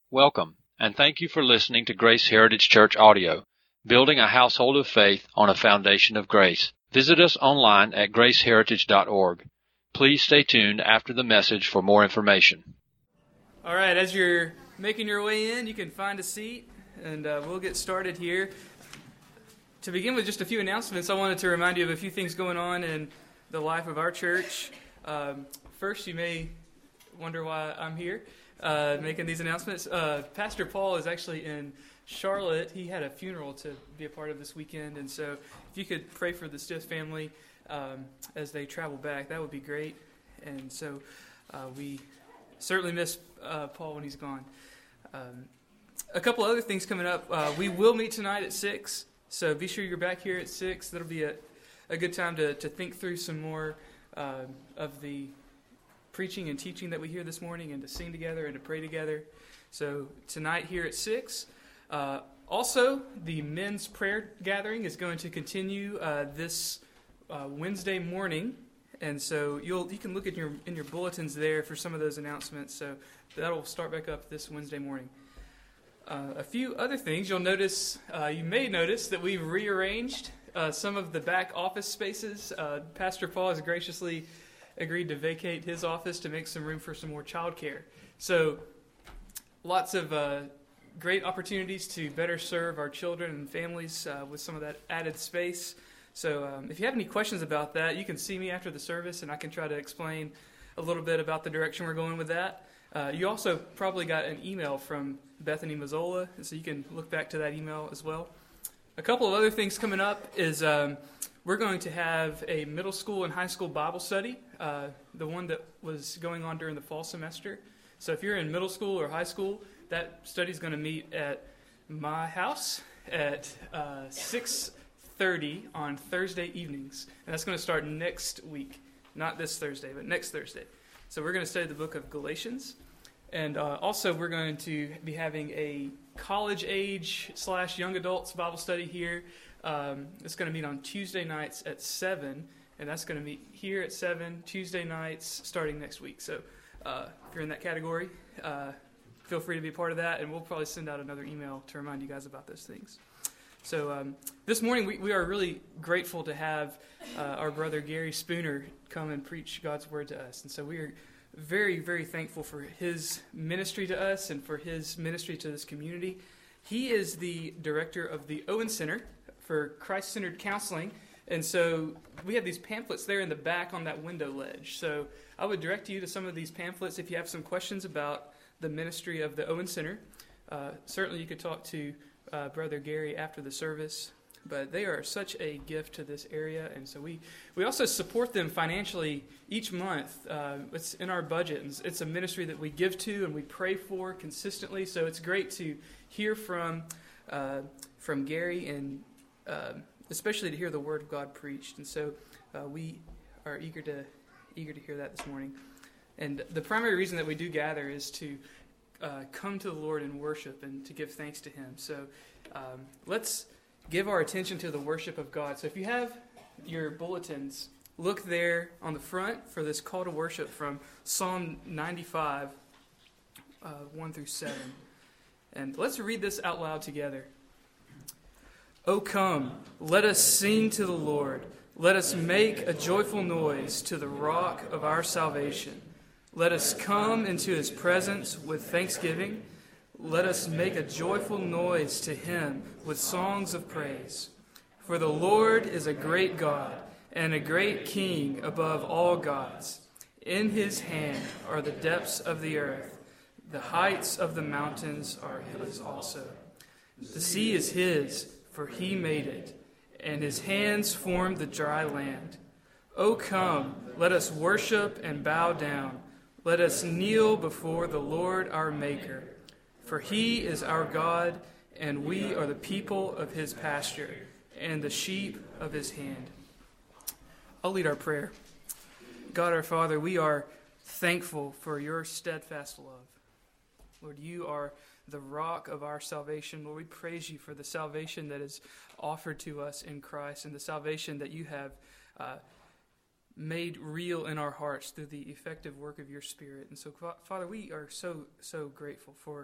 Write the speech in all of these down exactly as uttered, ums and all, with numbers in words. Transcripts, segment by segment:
Welcome, and thank you for listening to Grace Heritage Church Audio, building a household of faith on a foundation of grace. Visit us online at grace heritage dot org. Please stay tuned after the message for more information. All right, as you're making your way in, you can find a seat, and uh, we'll get started here. To begin with just a few announcements, I wanted to remind you of a few things going on in the life of our church. Um, first, you may wonder why I'm here. Uh, making these announcements. Uh, Pastor Paul is actually in Charlotte. He had a funeral to be a part of this weekend, and so if you could pray for the Stiff family um, as they travel back, that would be great. And so uh, we certainly miss uh, Paul when he's gone. Um, a couple other things coming up. Uh, we will meet tonight at six, so be sure you're back here at six. That'll be a, a good time to, to think through some more uh, of the preaching and teaching that we hear this morning, and to sing together and to pray together. So tonight here at six. Uh, also, the men's prayer gathering is going to continue uh, this uh, Wednesday morning, and so you'll you can look at your in your bulletins there for some of those announcements. So that'll start back up this Wednesday morning. Uh, a few other things you'll notice. Uh, you may notice that we've rearranged uh, some of the back office spaces. Uh, Pastor Paul has graciously agreed to vacate his office to make some room for some more childcare. So lots of uh, great opportunities to better serve our children and families uh, with some of that added space. So um, if you have any questions about that, you can see me after the service, and I can try to explain a little bit about the direction we're going with that. Uh, you also probably got an email from Bethany Mazzola, and so you can look back to that email as well. A couple of other things coming up is um, we're going to have a middle school and high school Bible study, uh, the one that was going on during the fall semester. So if you're in middle school or high school, that study is going to meet at my house at uh, six thirty on Thursday evenings. And that's going to start next week. Not this Thursday, but next Thursday. So we're going to study the book of Galatians. And uh, also we're going to be having a college-age slash young adults Bible study here. Um, it's going to meet on Tuesday nights at seven, and that's going to meet here at seven, Tuesday nights, starting next week. So uh, if you're in that category, uh, feel free to be a part of that, and we'll probably send out another email to remind you guys about those things. So um, this morning, we, we are really grateful to have uh, our brother Gary Spooner come and preach God's Word to us. And so we are very, very thankful for his ministry to us and for his ministry to this community. He is the director of the Owen Center for Christ-Centered Counseling, and so we have these pamphlets there in the back on that window ledge. So I would direct you to some of these pamphlets if you have some questions about the ministry of the Owen Center. Uh, certainly you could talk to uh, Brother Gary after the service, but they are such a gift to this area, and so we, we also support them financially each month. Uh, it's in our budget, and it's a ministry that we give to and we pray for consistently, so it's great to hear from, uh, from Gary and Um, especially to hear the Word of God preached. And so uh, we are eager to eager to hear that this morning. And the primary reason that we do gather is to uh, come to the Lord in worship and to give thanks to Him. So um, let's give our attention to the worship of God. So if you have your bulletins, look there on the front for this call to worship from Psalm ninety-five, uh, one through seven. And let's read this out loud together. O come, let us sing to the Lord. Let us make a joyful noise to the rock of our salvation. Let us come into His presence with thanksgiving. Let us make a joyful noise to Him with songs of praise. For the Lord is a great God and a great King above all gods. In His hand are the depths of the earth. The heights of the mountains are His also. The sea is His, for He made it, and His hands formed the dry land. O come, let us worship and bow down. Let us kneel before the Lord our Maker. For He is our God, and we are the people of His pasture, and the sheep of His hand. I'll lead our prayer. God our Father, we are thankful for your steadfast love. Lord, you are the rock of our salvation. Lord, we praise you for the salvation that is offered to us in Christ and the salvation that you have uh, made real in our hearts through the effective work of your Spirit. And so, Father, we are so, so grateful for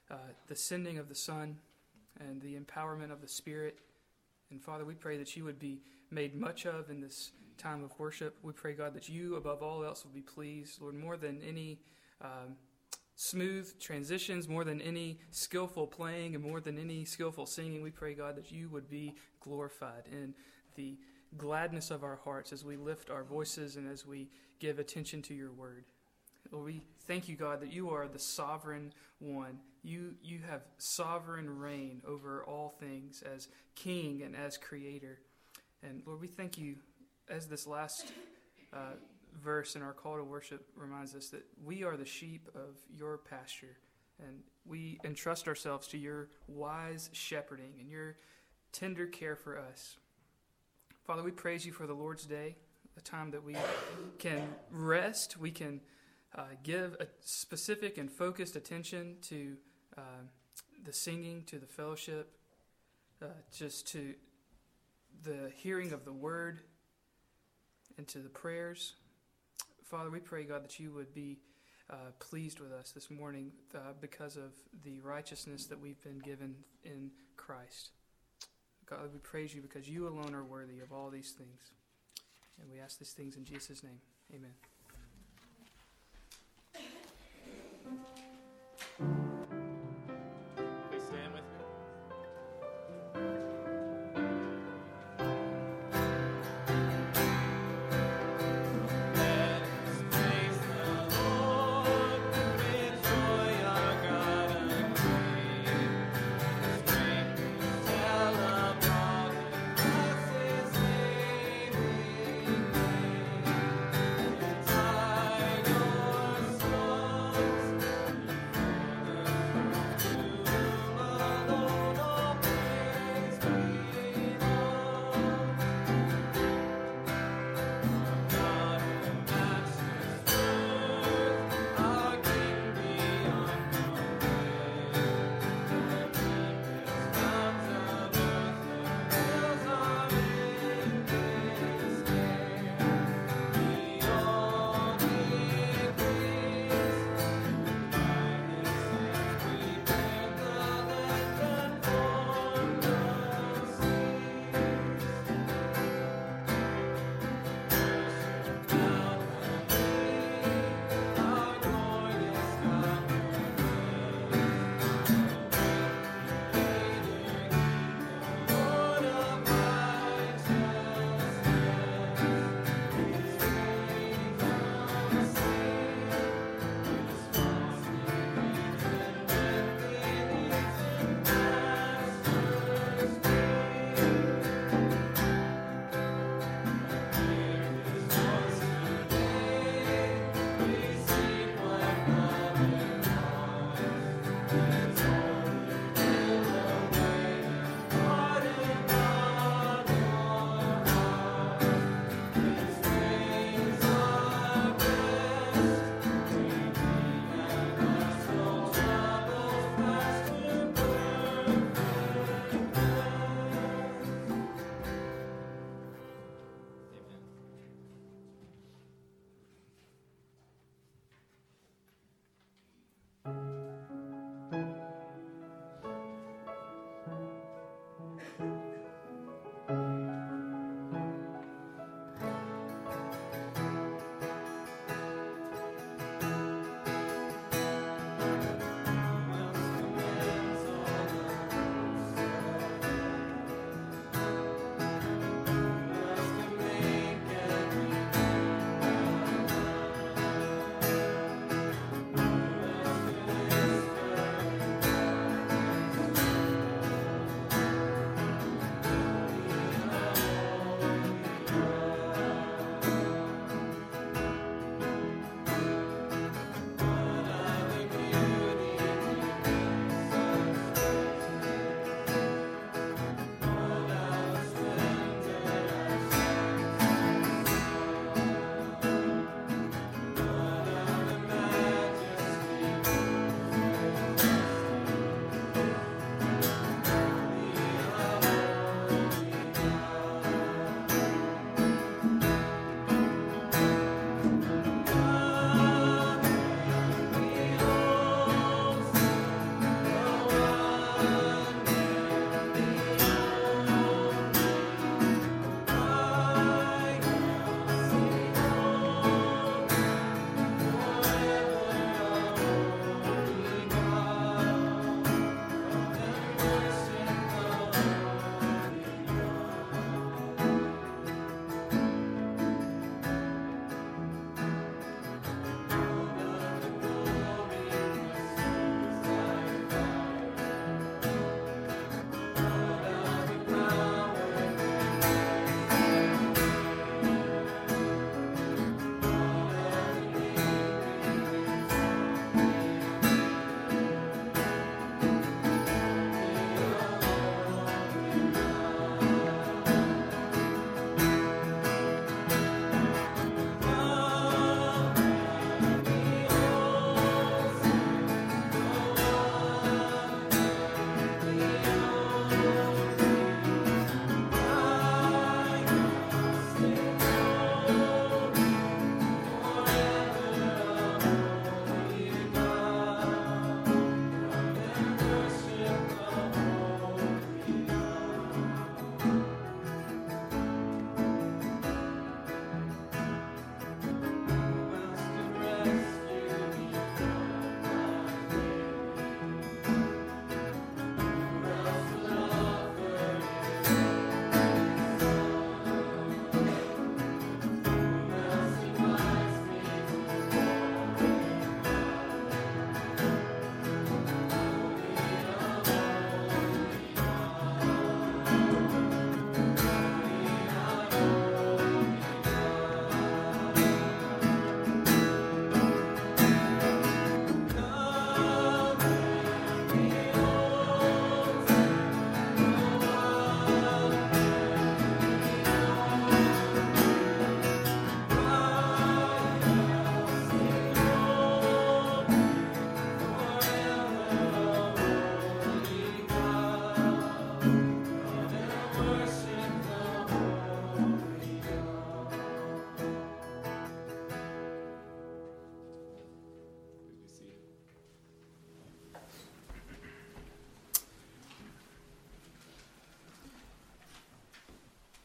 uh, the sending of the Son and the empowerment of the Spirit. And Father, we pray that you would be made much of in this time of worship. We pray, God, that you, above all else, will be pleased, Lord, more than any um, smooth transitions, more than any skillful playing, and more than any skillful singing. We pray, God, that you would be glorified in the gladness of our hearts as we lift our voices and as we give attention to your word. Lord, we thank you, God, that you are the sovereign one. You you have sovereign reign over all things as King and as Creator. And Lord, we thank you, as this last uh, verse in our call to worship reminds us, that we are the sheep of your pasture. And we entrust ourselves to your wise shepherding and your tender care for us. Father, we praise you for the Lord's Day, a time that we can rest, we can Uh, give a specific and focused attention to uh, the singing, to the fellowship, uh, just to the hearing of the word, and to the prayers. Father, we pray, God, that you would be uh, pleased with us this morning uh, because of the righteousness that we've been given in Christ. God, we praise you because you alone are worthy of all these things. And we ask these things in Jesus' name. Amen. Please stand with me. Let's praise the Lord with joy, our God and King. His great tell about and bless His name in vain. And hide your songs.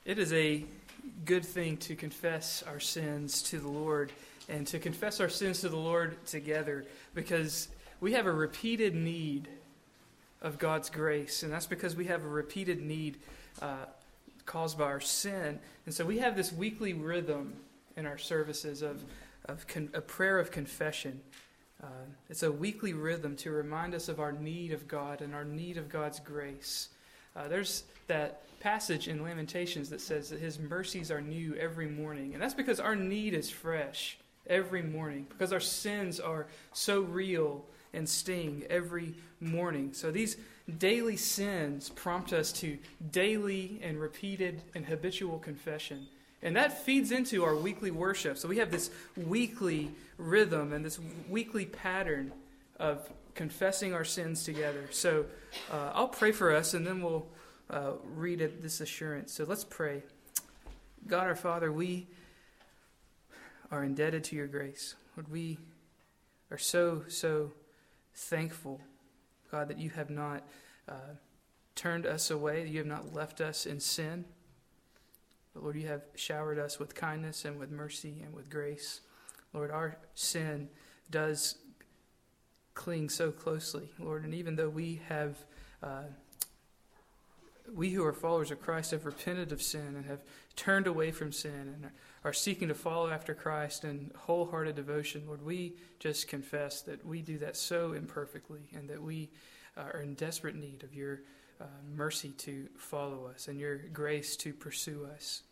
It is a good thing to confess our sins to the Lord and to confess our sins to the Lord together, because we have a repeated need of God's grace, and that's because we have a repeated need uh, caused by our sin. And so we have this weekly rhythm in our services of, of con- a prayer of confession. Uh, it's a weekly rhythm to remind us of our need of God and our need of God's grace. Uh, there's that passage in Lamentations that says that His mercies are new every morning. And that's because our need is fresh every morning, because our sins are so real and sting every morning. So these daily sins prompt us to daily and repeated and habitual confession. And that feeds into our weekly worship. So we have this weekly rhythm and this weekly pattern of confessing our sins together. So uh, I'll pray for us, and then we'll uh, read it, this assurance. So let's pray. God our Father, we are indebted to your grace. Lord, we are so, so thankful, God, that you have not uh, turned us away, that you have not left us in sin. But Lord, you have showered us with kindness and with mercy and with grace. Lord, our sin does cling so closely, Lord, and even though we have, uh, we who are followers of Christ have repented of sin and have turned away from sin and are seeking to follow after Christ in wholehearted devotion, Lord, we just confess that we do that so imperfectly, and that we uh, are in desperate need of your uh, mercy to follow us and your grace to pursue us.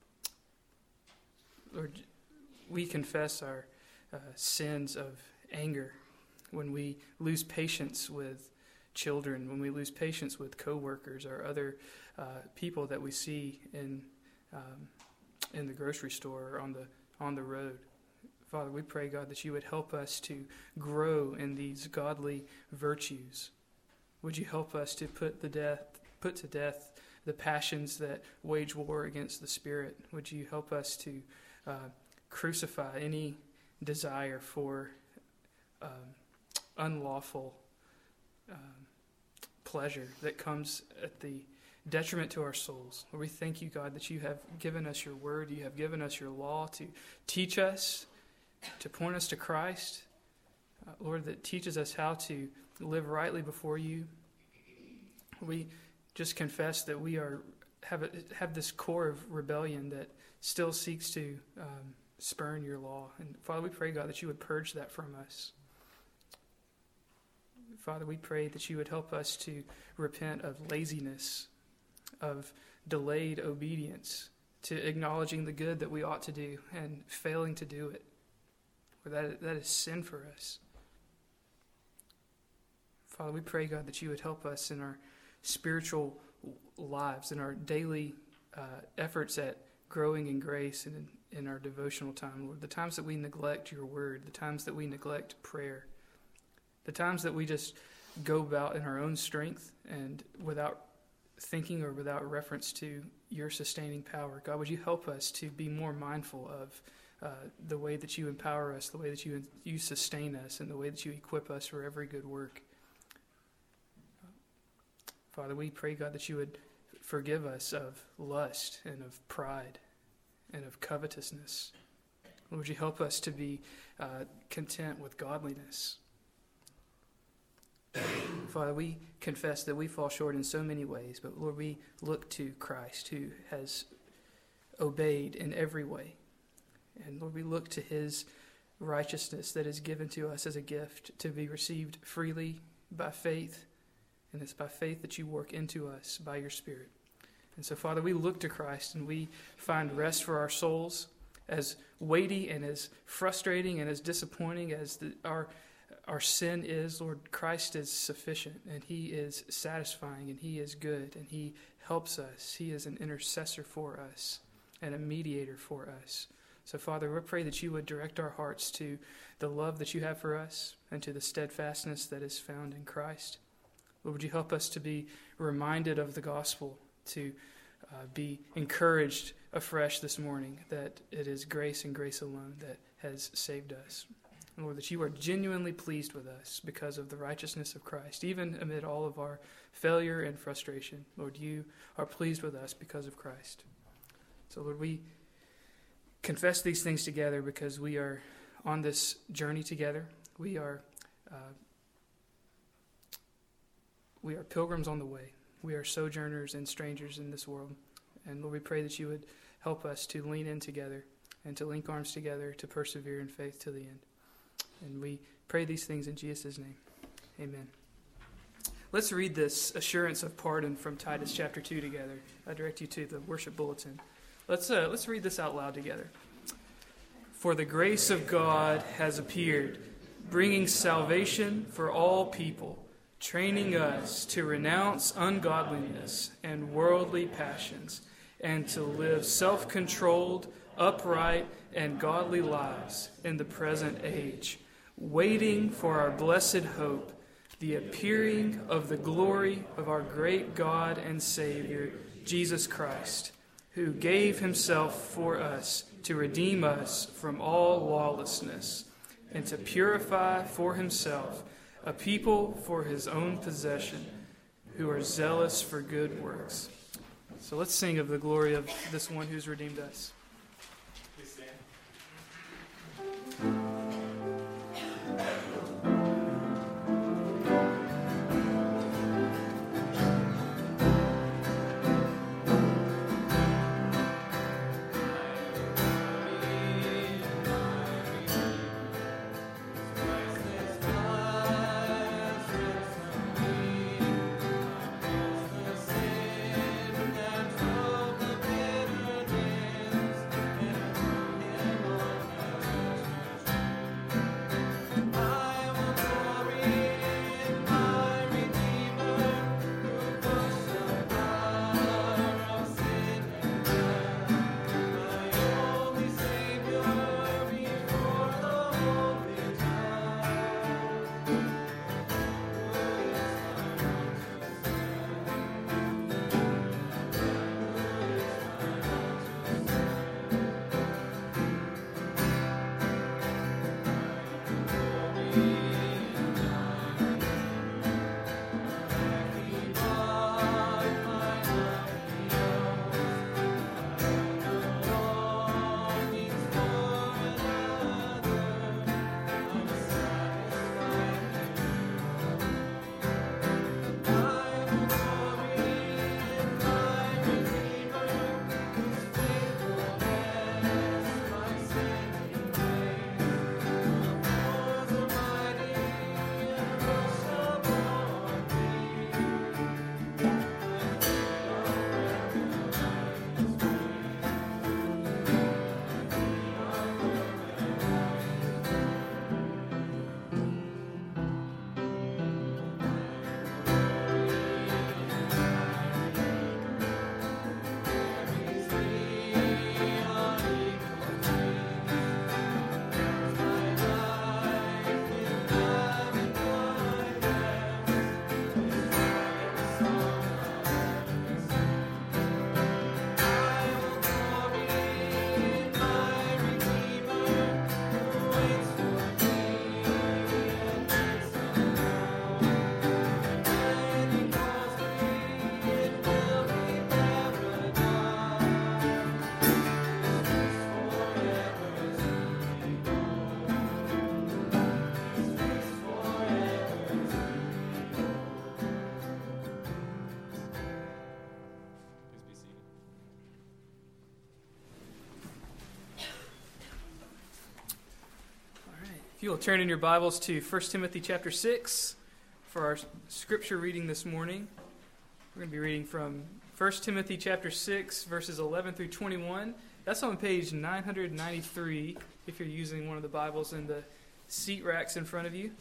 Lord, we confess our uh, sins of anger, when we lose patience with children, when we lose patience with coworkers or other uh, people that we see in um, in the grocery store or on the on the road. Father, we pray, God, that you would help us to grow in these godly virtues. Would you help us to put the death put to death the passions that wage war against the Spirit? Would you help us to uh, crucify any desire for um, unlawful um, pleasure that comes at the detriment to our souls? Lord, we thank you, God, that you have given us your word, you have given us your law to teach us, to point us to Christ. Uh, Lord, that teaches us how to live rightly before you. We just confess that we are have a, have this core of rebellion that still seeks to um, spurn your law. And Father, we pray, God, that you would purge that from us. Father, we pray that you would help us to repent of laziness, of delayed obedience, to acknowledging the good that we ought to do and failing to do it. For that, that is sin for us. Father, we pray, God, that you would help us in our spiritual lives, in our daily uh, efforts at growing in grace and in, in our devotional time, Lord. The times that we neglect your word, the times that we neglect prayer, the times that we just go about in our own strength and without thinking or without reference to your sustaining power. God, would you help us to be more mindful of uh, the way that you empower us, the way that you you sustain us, and the way that you equip us for every good work. Father, we pray, God, that you would forgive us of lust and of pride and of covetousness. Lord, would you help us to be uh, content with godliness? Father, we confess that we fall short in so many ways, but Lord, we look to Christ, who has obeyed in every way. And Lord, we look to his righteousness that is given to us as a gift to be received freely by faith. And it's by faith that you work into us by your Spirit. And so, Father, we look to Christ and we find rest for our souls. As weighty and as frustrating and as disappointing as the, our our sin is, Lord, Christ is sufficient, and he is satisfying, and he is good, and he helps us. He is an intercessor for us and a mediator for us. So, Father, we pray that you would direct our hearts to the love that you have for us and to the steadfastness that is found in Christ. Lord, would you help us to be reminded of the gospel, to uh, be encouraged afresh this morning that it is grace and grace alone that has saved us. And Lord, that you are genuinely pleased with us because of the righteousness of Christ, even amid all of our failure and frustration. Lord, you are pleased with us because of Christ. So, Lord, we confess these things together because we are on this journey together. We are uh, we are pilgrims on the way. We are sojourners and strangers in this world. And Lord, we pray that you would help us to lean in together and to link arms together to persevere in faith to the end. And we pray these things in Jesus' name. Amen. Let's read this assurance of pardon from Titus chapter two together. I direct you to the worship bulletin. Let's uh, let's read this out loud together. For the grace of God has appeared, bringing salvation for all people, training us to renounce ungodliness and worldly passions, and to live self-controlled, upright, and godly lives in the present age, waiting for our blessed hope, the appearing of the glory of our great God and Savior, Jesus Christ, who gave himself for us to redeem us from all lawlessness, and to purify for himself a people for his own possession, who are zealous for good works. So let's sing of the glory of this one who's redeemed us. Please stand. If you will turn in your Bibles to First Timothy chapter six for our scripture reading this morning. We're going to be reading from First Timothy chapter six, verses eleven through twenty-one. That's on page nine ninety-three if you're using one of the Bibles in the seat racks in front of you.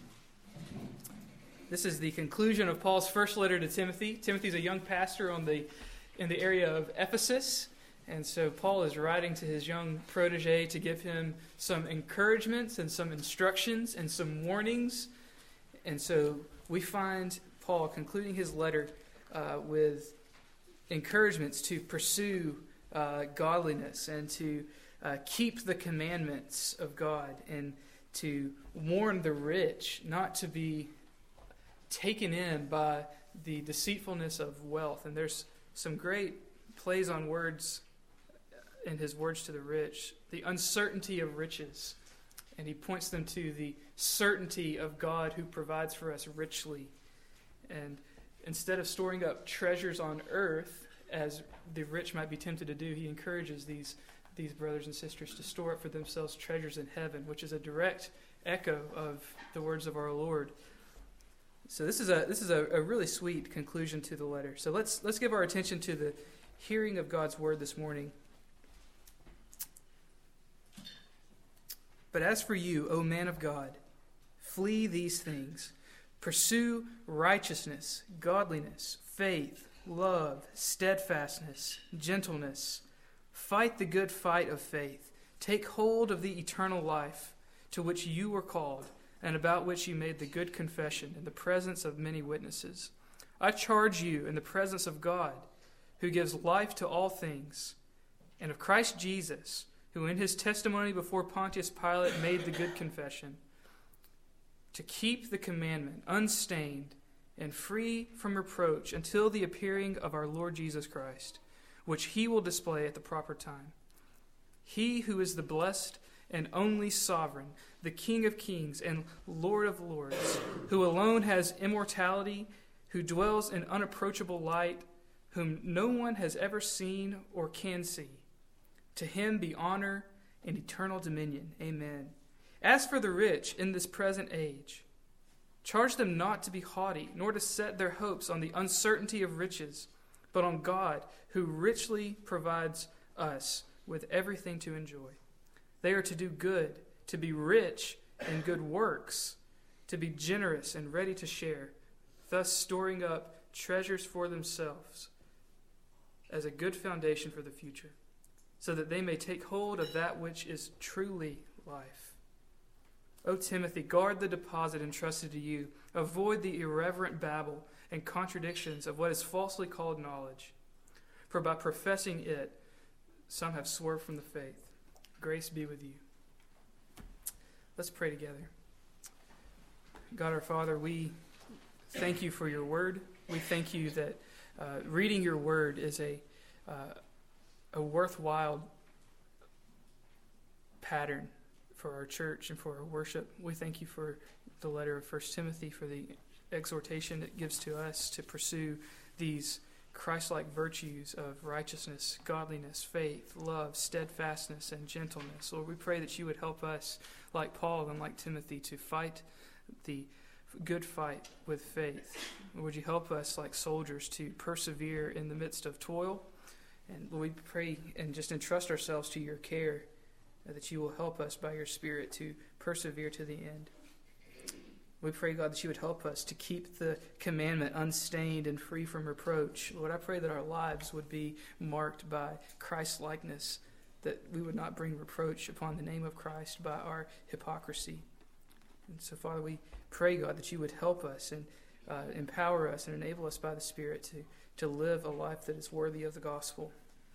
This is the conclusion of Paul's first letter to Timothy. Timothy's a young pastor on the in the area of Ephesus. And so Paul is writing to his young protege to give him some encouragements and some instructions and some warnings. And so we find Paul concluding his letter uh, with encouragements to pursue uh, godliness and to uh, keep the commandments of God and to warn the rich not to be taken in by the deceitfulness of wealth. And there's some great plays on words in his words to the rich, the uncertainty of riches. And he points them to the certainty of God who provides for us richly. And instead of storing up treasures on earth, as the rich might be tempted to do, he encourages these, these brothers and sisters to store up for themselves treasures in heaven, which is a direct echo of the words of our Lord. So this is a this is a, a really sweet conclusion to the letter. So let's let's give our attention to the hearing of God's word this morning. But as for you, O man of God, flee these things. Pursue righteousness, godliness, faith, love, steadfastness, gentleness. Fight the good fight of faith. Take hold of the eternal life to which you were called, and about which you made the good confession in the presence of many witnesses. I charge you in the presence of God, who gives life to all things, and of Christ Jesus, who in his testimony before Pontius Pilate made the good confession, to keep the commandment unstained and free from reproach until the appearing of our Lord Jesus Christ, which he will display at the proper time. He who is the blessed and only sovereign, the King of kings and Lord of lords, who alone has immortality, who dwells in unapproachable light, whom no one has ever seen or can see. To him be honor and eternal dominion. Amen. As for the rich in this present age, charge them not to be haughty, nor to set their hopes on the uncertainty of riches, but on God, who richly provides us with everything to enjoy. They are to do good, to be rich in good works, to be generous and ready to share, thus storing up treasures for themselves as a good foundation for the future, so that they may take hold of that which is truly life. O Timothy, guard the deposit entrusted to you. Avoid the irreverent babble and contradictions of what is falsely called knowledge. For by professing it, some have swerved from the faith. Grace be with you. Let's pray together. God our Father, we thank you for your word. We thank you that uh, reading your word is a uh, a worthwhile pattern for our church and for our worship. We thank you for the letter of First Timothy, for the exhortation it gives to us to pursue these Christ-like virtues of righteousness, godliness, faith, love, steadfastness, and gentleness. Lord, we pray that you would help us, like Paul and like Timothy, to fight the good fight with faith. Would you help us, like soldiers, to persevere in the midst of toil? And Lord, we pray and just entrust ourselves to your care, uh, that you will help us by your Spirit to persevere to the end. We pray, God, that you would help us to keep the commandment unstained and free from reproach. Lord, I pray that our lives would be marked by Christ-likeness, that we would not bring reproach upon the name of Christ by our hypocrisy. And so, Father, we pray, God, that you would help us and uh, empower us and enable us by the Spirit to, to live a life that is worthy of the gospel.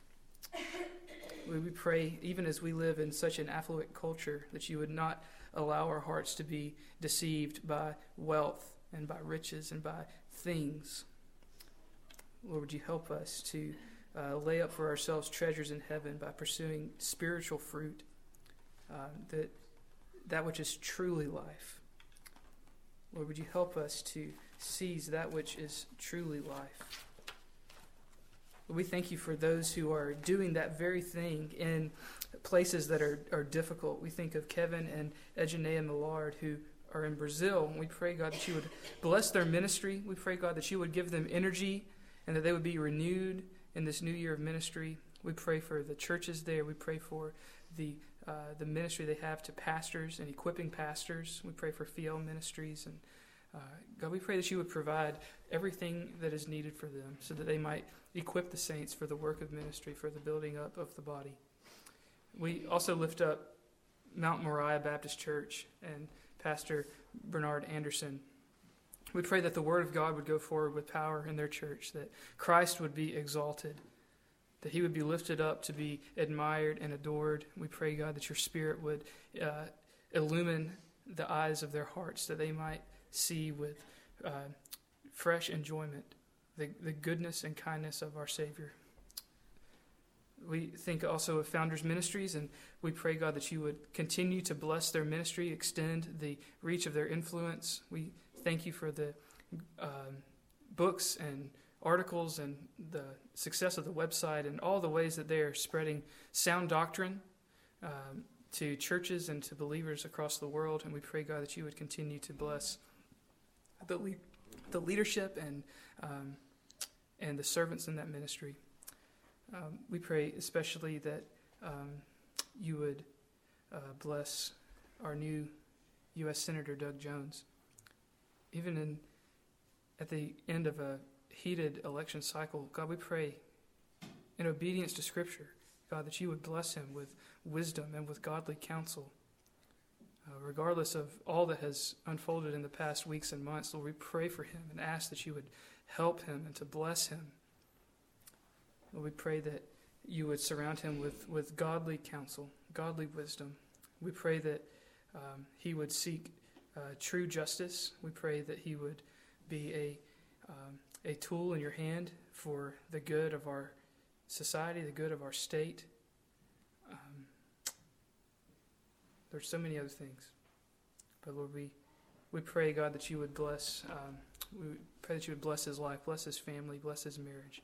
We, we pray, even as we live in such an affluent culture, that you would not allow our hearts to be deceived by wealth and by riches and by things. Lord, would you help us to uh, lay up for ourselves treasures in heaven by pursuing spiritual fruit, uh, that that which is truly life. Lord, would you help us to seize that which is truly life. We thank you for those who are doing that very thing in places that are, are difficult. We think of Kevin and Edgenea Millard, who are in Brazil. We pray, God, that you would bless their ministry. We pray, God, that you would give them energy and that they would be renewed in this new year of ministry. We pray for the churches there. We pray for the uh, the ministry they have to pastors and equipping pastors. We pray for Fiel Ministries. And uh, God, we pray that you would provide everything that is needed for them so that they might equip the saints for the work of ministry, for the building up of the body. We also lift up Mount Moriah Baptist Church and Pastor Bernard Anderson. We pray that the Word of God would go forward with power in their church, that Christ would be exalted, that he would be lifted up to be admired and adored. We pray, God, that your Spirit would uh, illumine the eyes of their hearts, that they might see with uh, fresh enjoyment the, the goodness and kindness of our Savior. we think also of Founders Ministries, and we pray, God, that you would continue to bless their ministry, extend the reach of their influence. We thank you for the um, books and articles and the success of the website and all the ways that they are spreading sound doctrine um, to churches and to believers across the world. And we pray, God, that you would continue to bless the le- the leadership and um, and the servants in that ministry. Um, we pray especially that um, you would uh, bless our new U S Senator Doug Jones. Even in at the end of a heated election cycle, God, we pray in obedience to Scripture, God, that you would bless him with wisdom and with godly counsel. Uh, regardless of all that has unfolded in the past weeks and months, Lord, we pray for him and ask that you would help him and to bless him. Lord, we pray that you would surround him with, with godly counsel, godly wisdom. We pray that um, he would seek uh, true justice. We pray that he would be a um, a tool in your hand for the good of our society, the good of our state. Um, there's so many other things. But Lord, we, we pray, God, that you would bless, um, we pray that you would bless his life, bless his family, bless his marriage.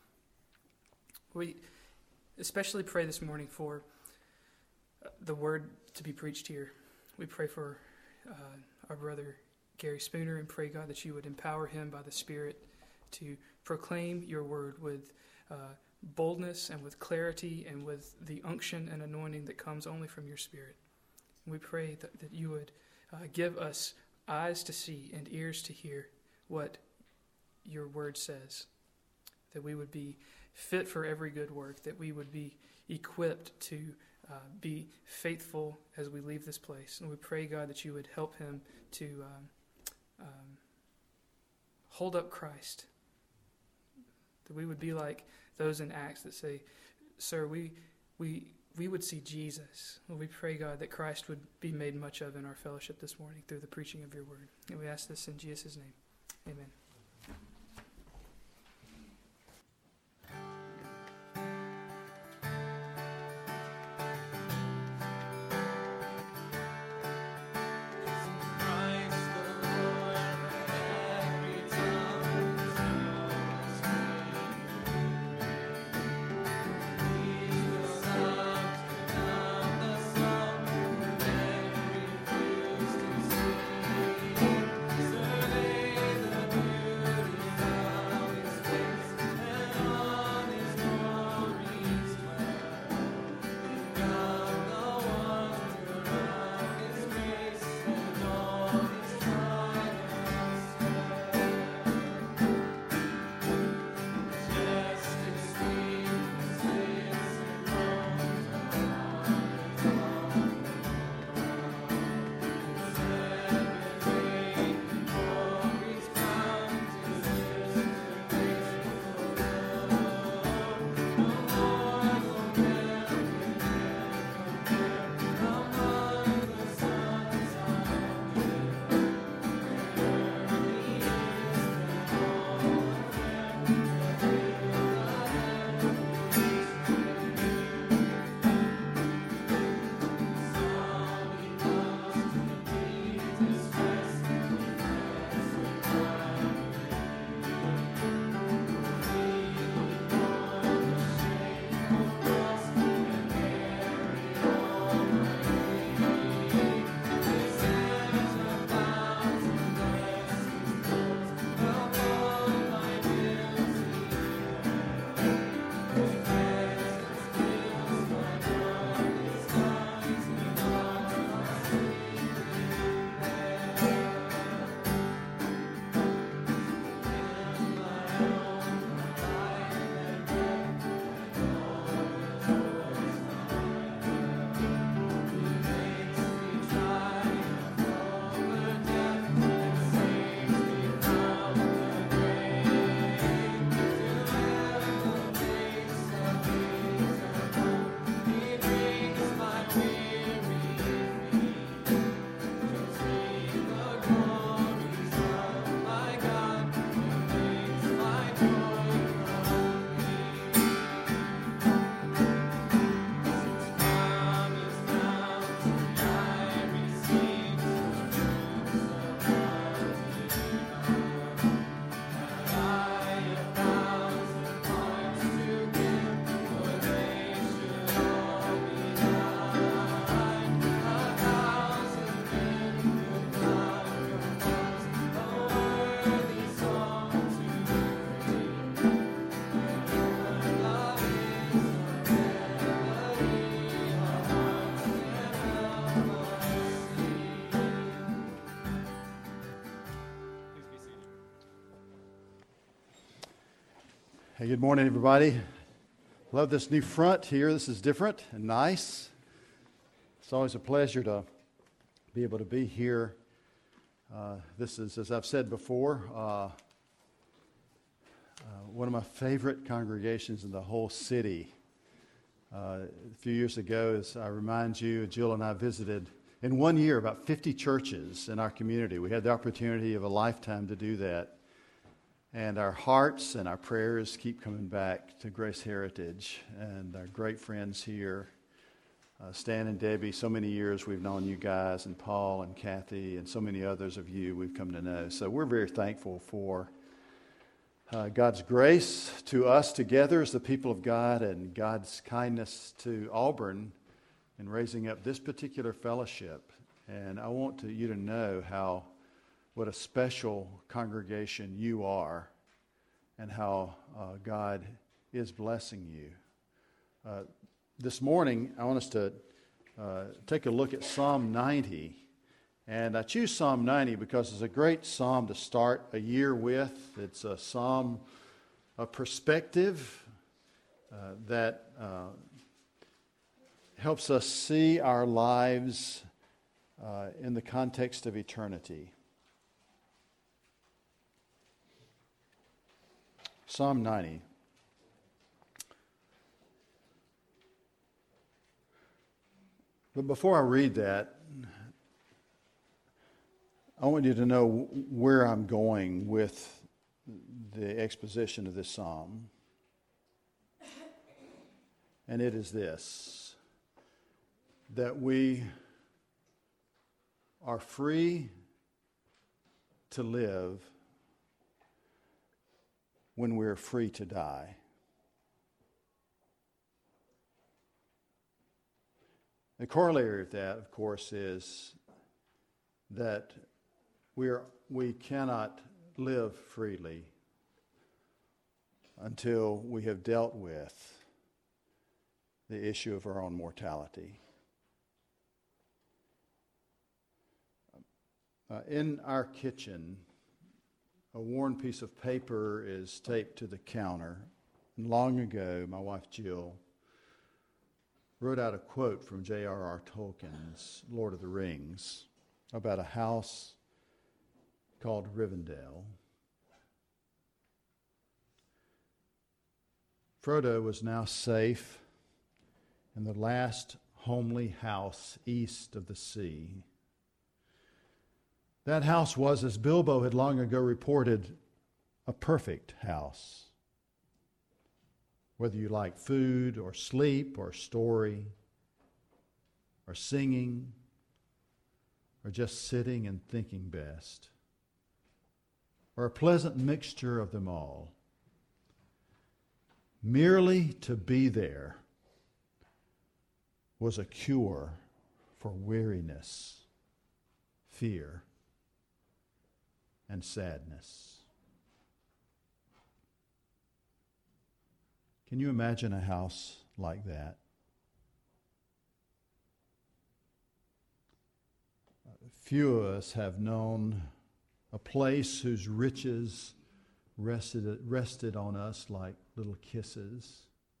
We especially pray this morning for the word to be preached here. We pray for uh, our brother Gary Spooner and pray, God, that you would empower him by the Spirit to proclaim your word with uh, boldness and with clarity and with the unction and anointing that comes only from your Spirit. And we pray that, that you would uh, give us eyes to see and ears to hear what your word says, that we would be fit for every good work, that we would be equipped to uh, be faithful as we leave this place. And we pray, God, that you would help him to um, um, hold up Christ, that we would be like those in Acts that say, sir, we we we would see Jesus. Well, we pray, God, that Christ would be made much of in our fellowship this morning through the preaching of your word. And we ask this in Jesus' name. Amen. Survey the Hey, good morning, everybody. Love this new front here. This is different and nice. It's always a pleasure to be able to be here. Uh, this is, as I've said before, uh, uh, one of my favorite congregations in the whole city. Uh, a few years ago, as I remind you, Jill and I visited in one year about fifty churches in our community. We had the opportunity of a lifetime to do that. And our hearts and our prayers keep coming back to Grace Heritage and our great friends here, uh, Stan and Debbie. So many years we've known you guys, and Paul and Kathy and so many others of you we've come to know. So we're very thankful for uh, God's grace to us together as the people of God and God's kindness to Auburn in raising up this particular fellowship. And I want to, you to know how what a special congregation you are and how uh, God is blessing you. Uh, this morning, I want us to uh, take a look at Psalm ninety. And I choose Psalm ninety because it's a great psalm to start a year with. It's a psalm of perspective uh, that uh, helps us see our lives uh, in the context of eternity. Psalm ninety. But before I read that, I want you to know where I'm going with the exposition of this psalm. And it is this, that we are free to live when we're free to die. The corollary of that, of course, is that we are we cannot live freely until we have dealt with the issue of our own mortality. Uh, in our kitchen, a worn piece of paper is taped to the counter. And long ago, my wife Jill wrote out a quote from J R R Tolkien's Lord of the Rings about a house called Rivendell. Frodo was now safe in the last homely house east of the sea. That house was, as Bilbo had long ago reported, a perfect house. Whether you like food or sleep or story or singing or just sitting and thinking best, or a pleasant mixture of them all, merely to be there was a cure for weariness, fear, and sadness. Can you imagine a house like that? Few of us have known a place whose riches rested, rested on us like little kisses.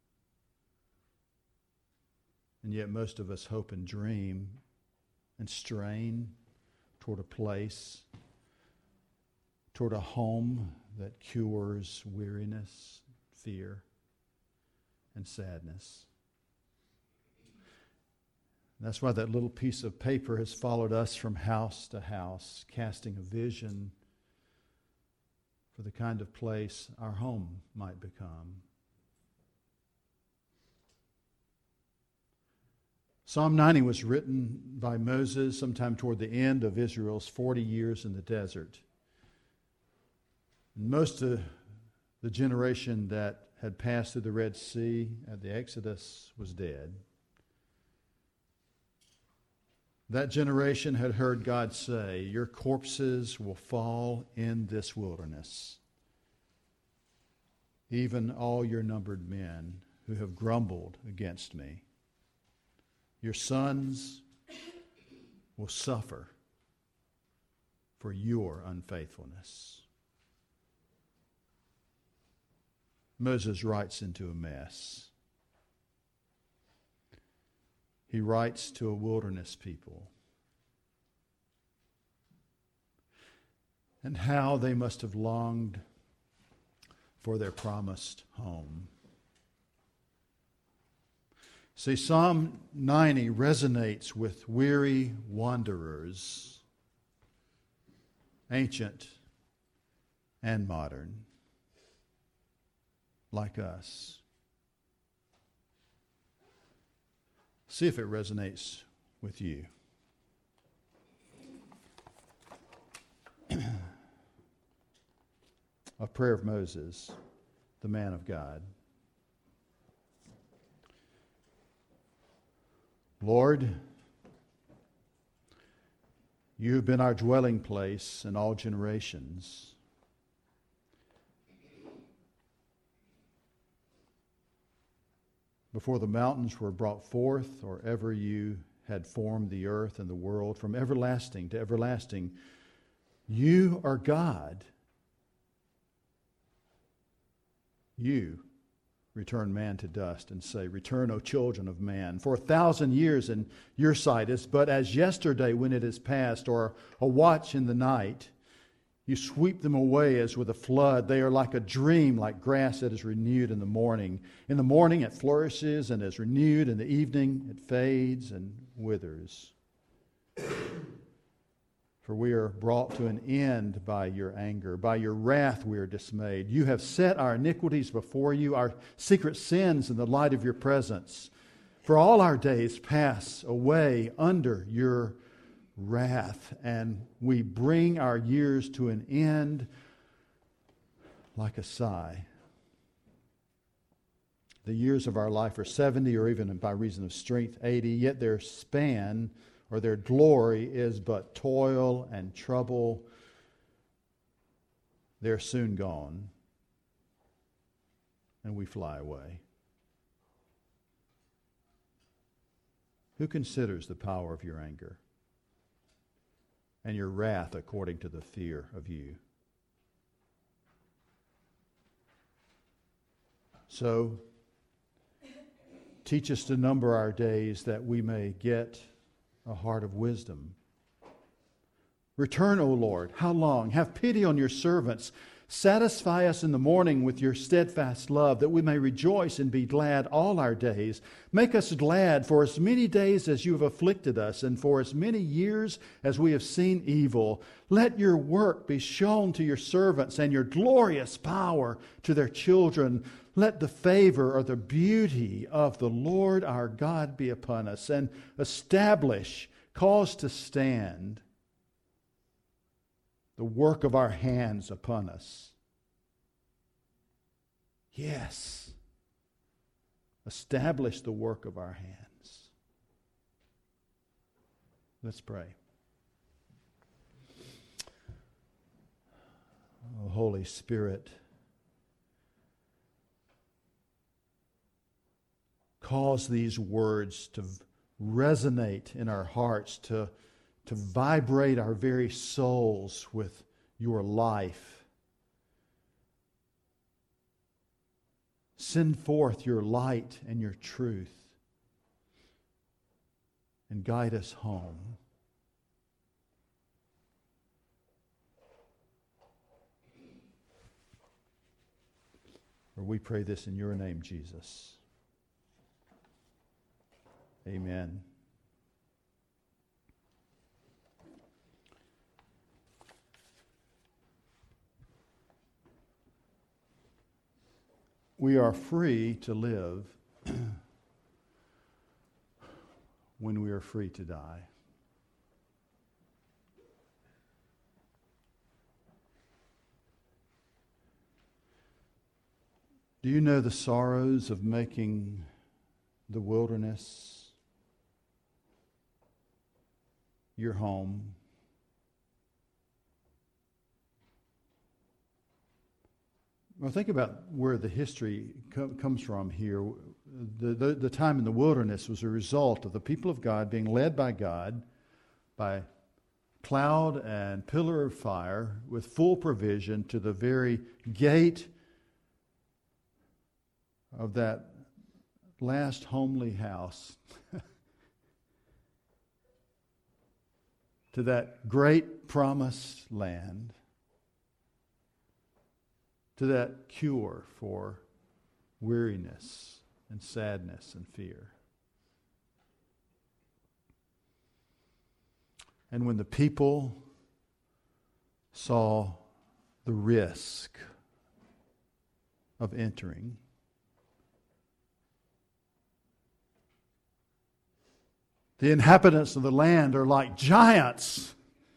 And yet most of us hope and dream and strain toward a place, toward a home that cures weariness, fear, and sadness. That's why that little piece of paper has followed us from house to house, casting a vision for the kind of place our home might become. Psalm ninety was written by Moses sometime toward the end of Israel's forty years in the desert. And most of the generation that had passed through the Red Sea at the Exodus was dead. That generation had heard God say, "Your corpses will fall in this wilderness, even all your numbered men who have grumbled against me. Your sons will suffer for your unfaithfulness." Moses writes into a mess. He writes to a wilderness people. And how they must have longed for their promised home. See, Psalm ninety resonates with weary wanderers, ancient and modern, like us. See if it resonates with you. A prayer of Moses, the man of God. Lord, you have been our dwelling place in all generations. Before the mountains were brought forth, or ever you had formed the earth and the world, from everlasting to everlasting, you are God. You return man to dust and say, return, O children of man. For a thousand years in your sight is but as yesterday when it is past, or a watch in the night. You sweep them away as with a flood. They are like a dream, like grass that is renewed in the morning. In the morning it flourishes and is renewed. In the evening it fades and withers. For we are brought to an end by your anger. By your wrath we are dismayed. You have set our iniquities before you, our secret sins in the light of your presence. For all our days pass away under your wrath, and we bring our years to an end like a sigh. The years of our life are seventy, or even by reason of strength eighty, yet their span or their glory is but toil and trouble. They're soon gone, and we fly away. Who considers the power of your anger and your wrath according to the fear of you? So, teach us to number our days that we may get a heart of wisdom. Return, O Lord. How long? Have pity on your servants. Satisfy us in the morning with your steadfast love, that we may rejoice and be glad all our days. Make us glad for as many days as you have afflicted us, and for as many years as we have seen evil. Let your work be shown to your servants, and your glorious power to their children. Let the favor or the beauty of the Lord our God be upon us, and establish, cause to stand the work of our hands upon us. Yes, establish the work of our hands. Let's pray. Oh, Holy Spirit, cause these words to resonate in our hearts, to, to vibrate our very souls with your life. Send forth your light and your truth, and guide us home. For we pray this in your name, Jesus. Amen. We are free to live when we are free to die. Do you know the sorrows of making the wilderness your home? Well, think about where the history co- comes from here. The, the, the time in the wilderness was a result of the people of God being led by God by cloud and pillar of fire with full provision to the very gate of that last homely house to that great promised land, to that cure for weariness and sadness and fear. And when the people saw the risk of entering, the inhabitants of the land are like giants.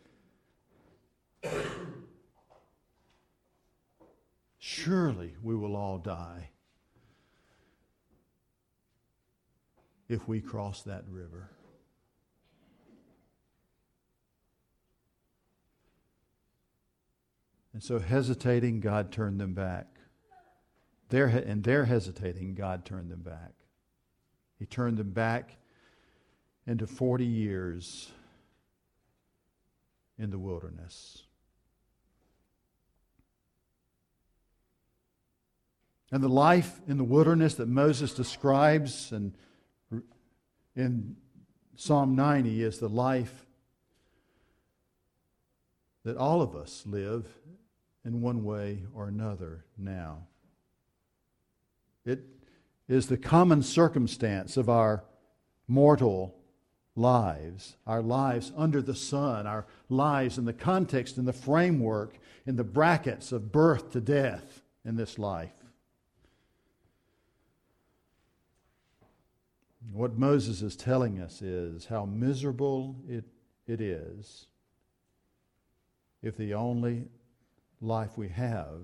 Surely we will all die if we cross that river. And so hesitating, God turned them back. Their, and their hesitating, God turned them back. He turned them back into forty years in the wilderness. And the life in the wilderness that Moses describes and in Psalm ninety is the life that all of us live in one way or another now. It is the common circumstance of our mortal lives, our lives under the sun, our lives in the context, in the framework, in the brackets of birth to death in this life. What Moses is telling us is how miserable it, it is if the only life we have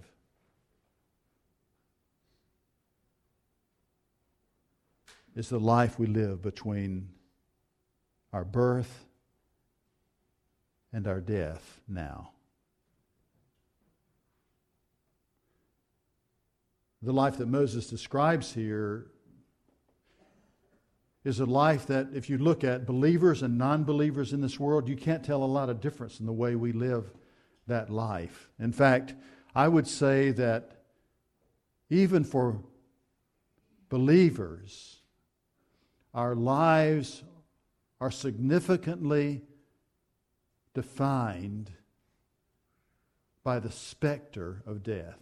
is the life we live between our birth and our death now. The life that Moses describes here is a life that, if you look at believers and non-believers in this world, you can't tell a lot of difference in the way we live that life. In fact, I would say that even for believers, our lives are significantly defined by the specter of death.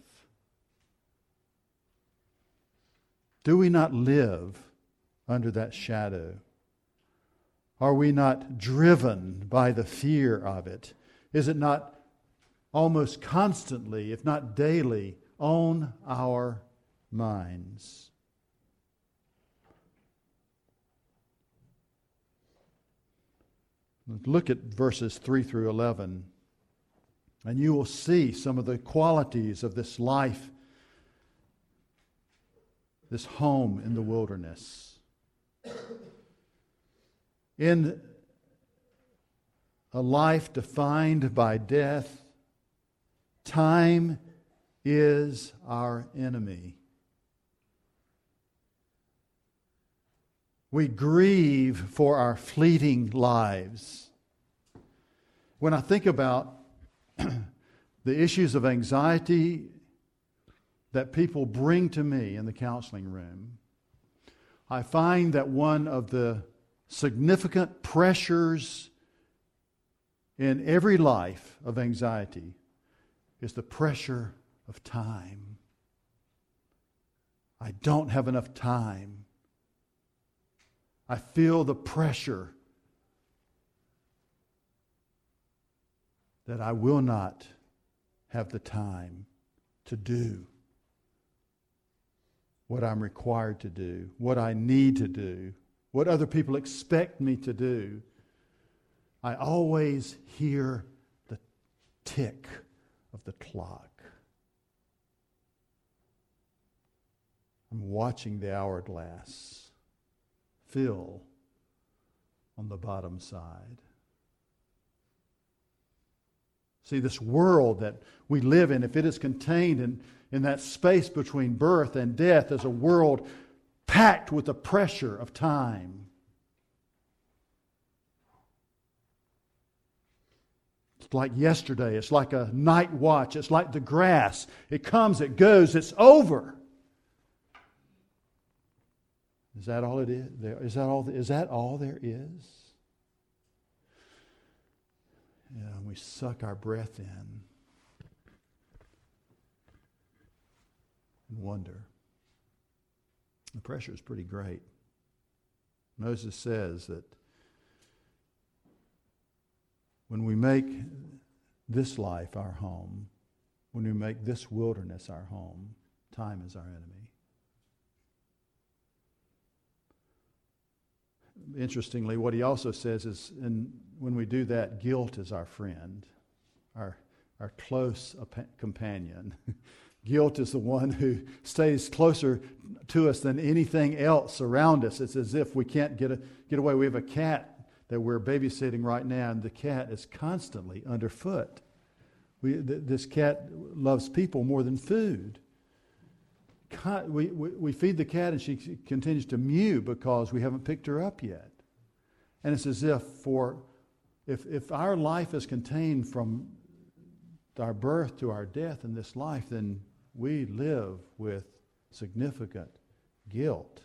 Do we not live under that shadow? Are we not driven by the fear of it? Is it not almost constantly, if not daily, on our minds? Look at verses three through eleven, and you will see some of the qualities of this life, this home in the wilderness. In a life defined by death, time is our enemy. We grieve for our fleeting lives. When I think about the issues of anxiety that people bring to me in the counseling room, I find that one of the significant pressures in every life of anxiety is the pressure of time. I don't have enough time. I feel the pressure that I will not have the time to do what I'm required to do, what I need to do, what other people expect me to do. I always hear the tick of the clock. I'm watching the hourglass fill on the bottom side. See, this world that we live in, if it is contained in, in that space between birth and death, is a world packed with the pressure of time. It's like yesterday. It's like a night watch. It's like the grass. It comes, it goes, it's over. Is that all it is? There, is that all? Is that all there is? Yeah, we suck our breath in and wonder. The pressure is pretty great. Moses says that when we make this life our home, when we make this wilderness our home, time is our enemy. Interestingly, what he also says is, in, when we do that, guilt is our friend, our, our close companion. Guilt is the one who stays closer to us than anything else around us. It's as if we can't get a, get away. We have a cat that we're babysitting right now, and the cat is constantly underfoot. We, th- this cat loves people more than food. We, we, we feed the cat and she continues to mew because we haven't picked her up yet. And it's as if for if if our life is contained from our birth to our death in this life, then we live with significant guilt.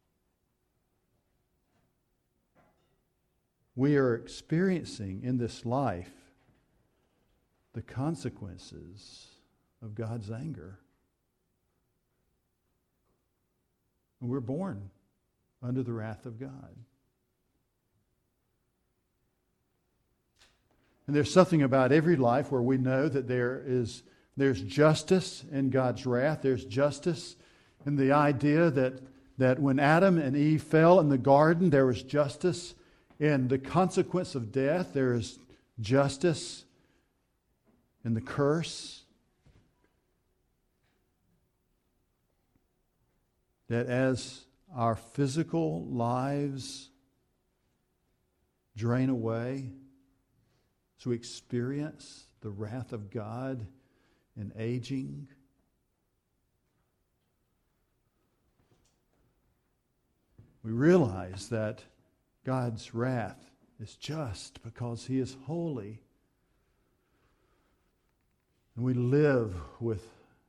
We are experiencing in this life the consequences of God's anger. We're born under the wrath of God. And there's something about every life where we know that there is there's justice in God's wrath. There's justice in the idea that, that when Adam and Eve fell in the garden, there was justice in the consequence of death. There is justice in the curse. That as our physical lives drain away, as we experience the wrath of God in aging, we realize that God's wrath is just because He is holy. And we live with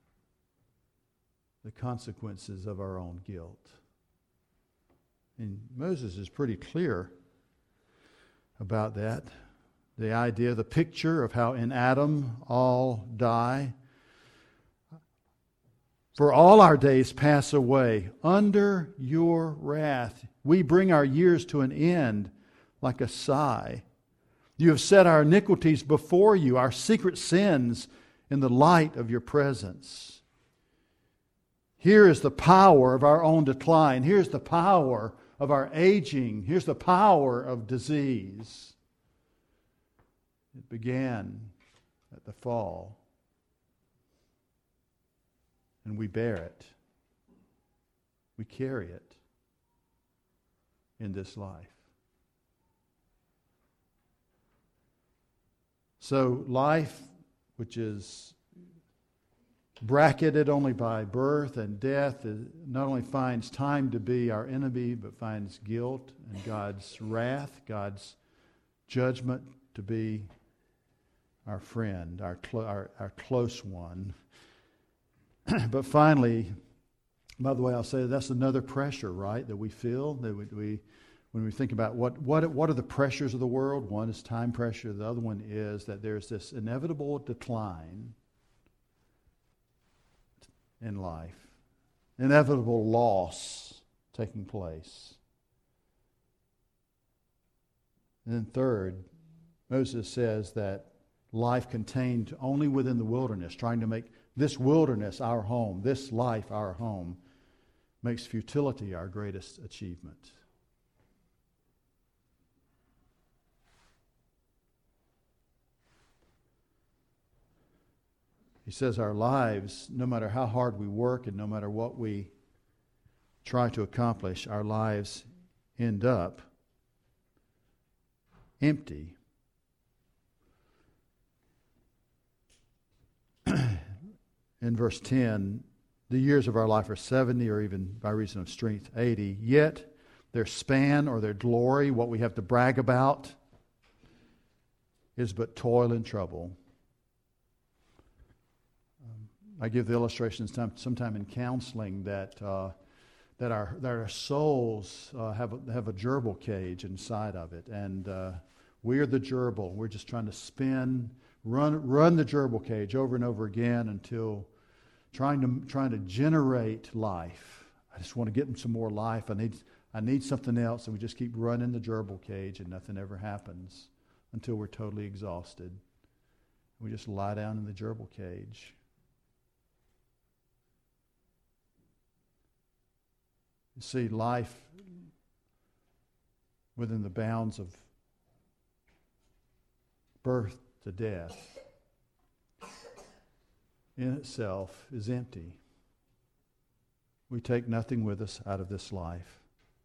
the consequences of our own guilt. And Moses is pretty clear about that. The idea, the picture of how in Adam all die. For all our days pass away under your wrath. We bring our years to an end like a sigh. You have set our iniquities before you, our secret sins in the light of your presence. Here is the power of our own decline. Here's the power of our aging. Here's the power of disease. It began at the fall. And we bear it. We carry it in this life. So life, which is bracketed only by birth and death, it not only finds time to be our enemy, but finds guilt and God's wrath, God's judgment to be our friend, our clo- our, our close one. But finally, by the way, I'll say that's another pressure, right, that we feel, that we, we when we think about what, what, what are the pressures of the world. One is time pressure. The other one is that there's this inevitable decline in life, inevitable loss taking place. And then third, Moses says that life contained only within the wilderness, trying to make this wilderness our home, this life our home, makes futility our greatest achievement. He says our lives, no matter how hard we work and no matter what we try to accomplish, our lives end up empty. In verse ten, the years of our life are seventy, or even by reason of strength, eighty. Yet their span or their glory, what we have to brag about, is but toil and trouble. I give the illustrations sometime in counseling that uh, that our that our souls uh, have a, have a gerbil cage inside of it, and uh, we are the gerbil. We're just trying to spin, run run the gerbil cage over and over again until trying to trying to generate life. I just want to get them some more life. I need I need something else, and we just keep running the gerbil cage, and nothing ever happens until we're totally exhausted. We just lie down in the gerbil cage. You see, life within the bounds of birth to death in itself is empty. We take nothing with us out of this life.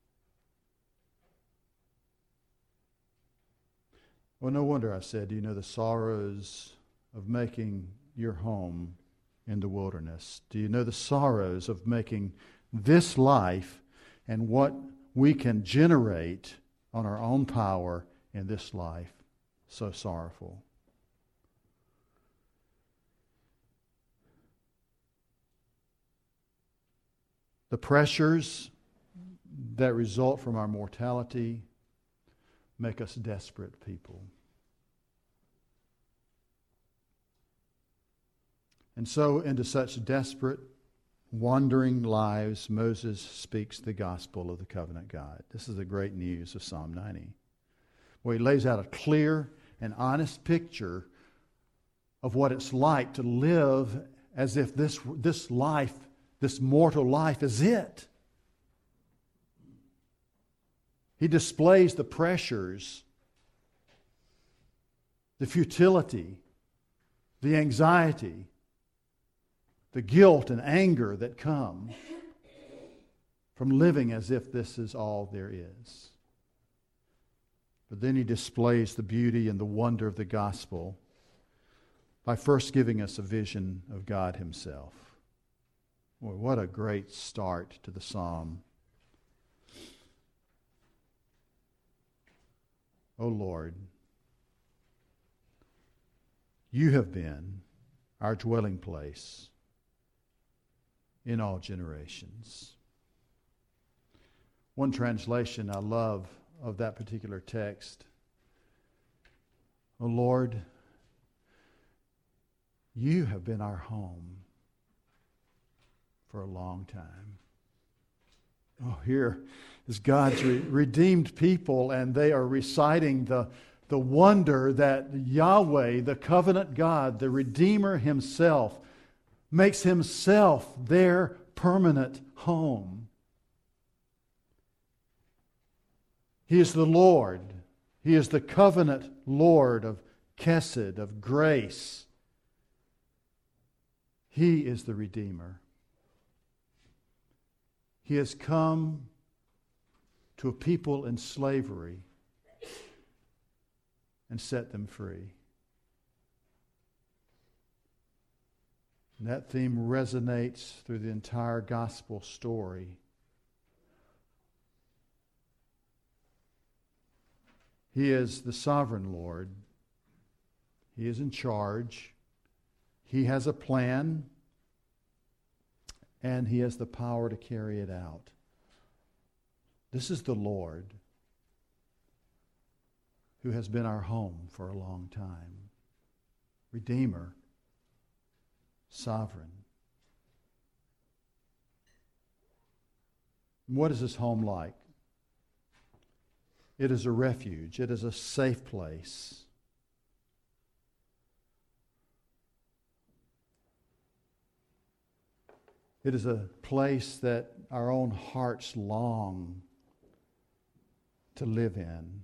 Well, no wonder I said, you know, the sorrows of making your home in the wilderness. Do you know the sorrows of making this life and what we can generate on our own power in this life so sorrowful? The pressures that result from our mortality make us desperate people. And so into such desperate, wandering lives, Moses speaks the gospel of the covenant God. This is the great news of Psalm ninety, where he lays out a clear and honest picture of what it's like to live as if this, this life, this mortal life, is it. He displays the pressures, the futility, the anxiety, the guilt and anger that come from living as if this is all there is. But then he displays the beauty and the wonder of the gospel by first giving us a vision of God himself. Boy, what a great start to the psalm. O Lord, you have been our dwelling place in all generations. One translation I love of that particular text, O Lord, you have been our home for a long time. Oh, here is God's re- redeemed people, and they are reciting the, the wonder that Yahweh, the covenant God, the Redeemer himself, makes himself their permanent home. He is the Lord. He is the covenant Lord of Chesed, of grace. He is the Redeemer. He has come to a people in slavery and set them free. And that theme resonates through the entire gospel story. He is the sovereign Lord. He is in charge. He has a plan, and he has the power to carry it out. This is the Lord who has been our home for a long time. Redeemer, sovereign. And what is this home like? It is a refuge. It is a safe place. It is a place that our own hearts long to live in.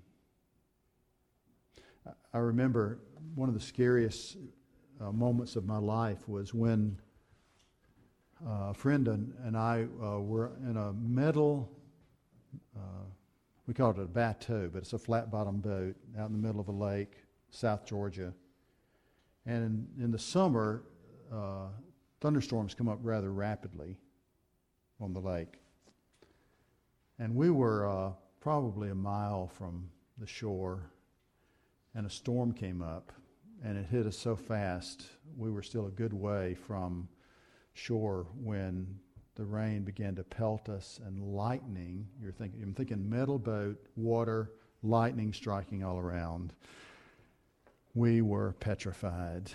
I remember one of the scariest uh, moments of my life was when uh, a friend and, and I uh, were in a metal, uh, we call it a bateau, but it's a flat-bottom boat out in the middle of a lake, South Georgia. And in, in the summer, uh, thunderstorms come up rather rapidly on the lake. And we were uh, probably a mile from the shore, and a storm came up, and it hit us so fast, we were still a good way from shore when the rain began to pelt us and lightning, you're thinking, I'm thinking metal boat, water, lightning striking all around. We were petrified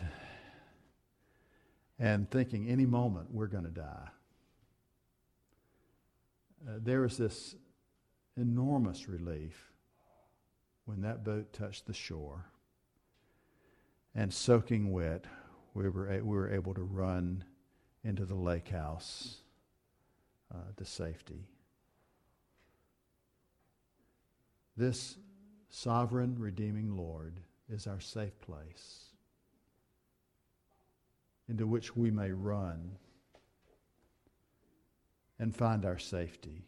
and thinking any moment we're going to die. Uh, there was this enormous relief when that boat touched the shore. And soaking wet, we were, a- we were able to run into the lake house uh, to safety. This sovereign, redeeming Lord is our safe place into which we may run and find our safety.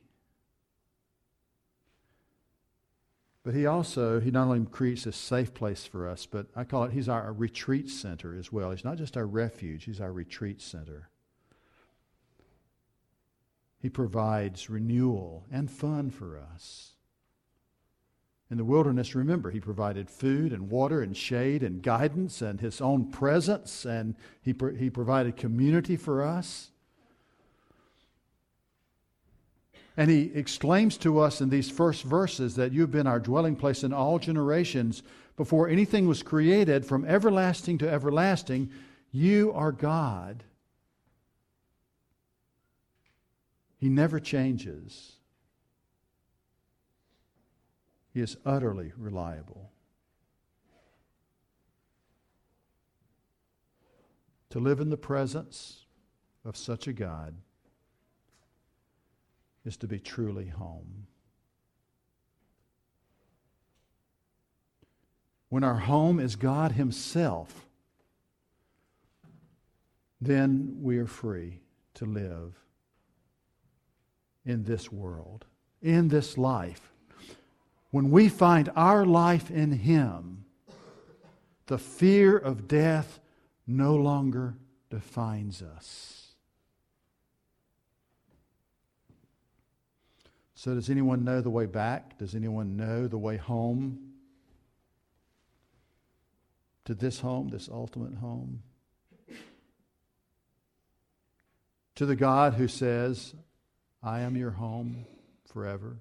But he also, he not only creates a safe place for us, but I call it, he's our retreat center as well. He's not just our refuge, he's our retreat center. He provides renewal and fun for us. In the wilderness, remember, he provided food and water and shade and guidance and his own presence, and he, pro- he provided community for us. And he exclaims to us in these first verses that you've been our dwelling place in all generations. Before anything was created, from everlasting to everlasting, you are God. He never changes. He is utterly reliable. To live in the presence of such a God is to be truly home. When our home is God Himself, then we are free to live in this world, in this life. When we find our life in Him, the fear of death no longer defines us. So does anyone know the way back? Does anyone know the way home? To this home, this ultimate home? To the God who says, I am your home forever.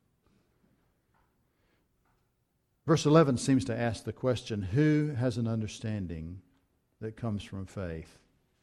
Verse eleven seems to ask the question, who has an understanding that comes from faith?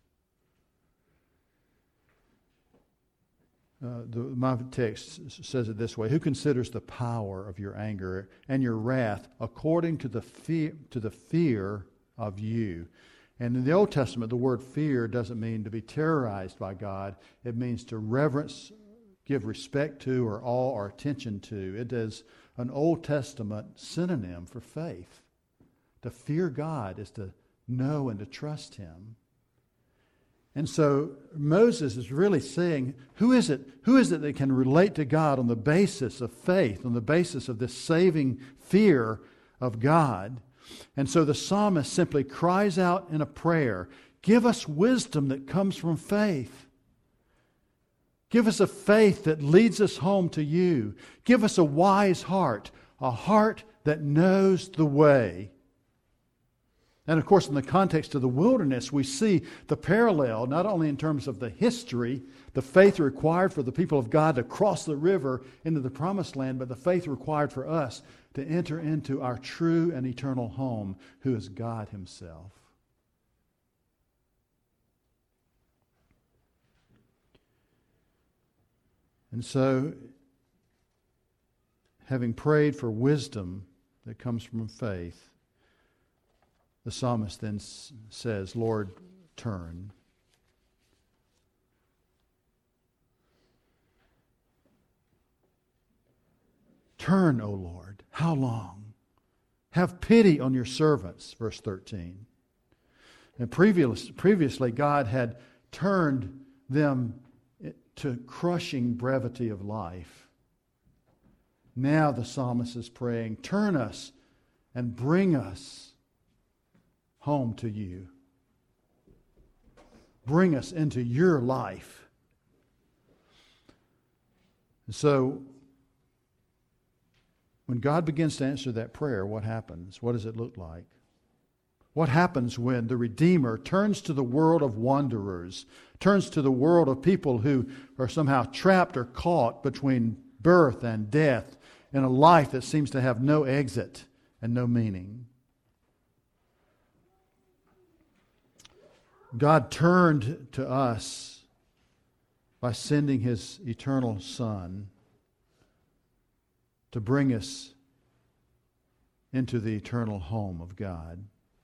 Uh, the, my text says it this way: who considers the power of your anger and your wrath according to the fear, to the fear of you? And in the Old Testament, the word fear doesn't mean to be terrorized by God. It means to reverence, give respect to, or awe or attention to. It is an Old Testament synonym for faith. To fear God is to know and to trust Him. And so Moses is really saying, who is it, who is it that can relate to God on the basis of faith, on the basis of this saving fear of God? And so the psalmist simply cries out in a prayer, give us wisdom that comes from faith. Give us a faith that leads us home to you. Give us a wise heart, a heart that knows the way. And of course, in the context of the wilderness, we see the parallel, not only in terms of the history, the faith required for the people of God to cross the river into the promised land, but the faith required for us to enter into our true and eternal home, who is God Himself. And so, having prayed for wisdom that comes from faith, the psalmist then says, Lord, turn. Turn, O Lord. How long? Have pity on your servants, verse thirteen. And previous, previously, God had turned them to crushing brevity of life. Now the psalmist is praying, turn us and bring us home to you. Bring us into your life. And so, when God begins to answer that prayer, what happens? What does it look like? What happens when the Redeemer turns to the world of wanderers, turns to the world of people who are somehow trapped or caught between birth and death in a life that seems to have no exit and no meaning? God turned to us by sending His eternal Son to bring us into the eternal home of God.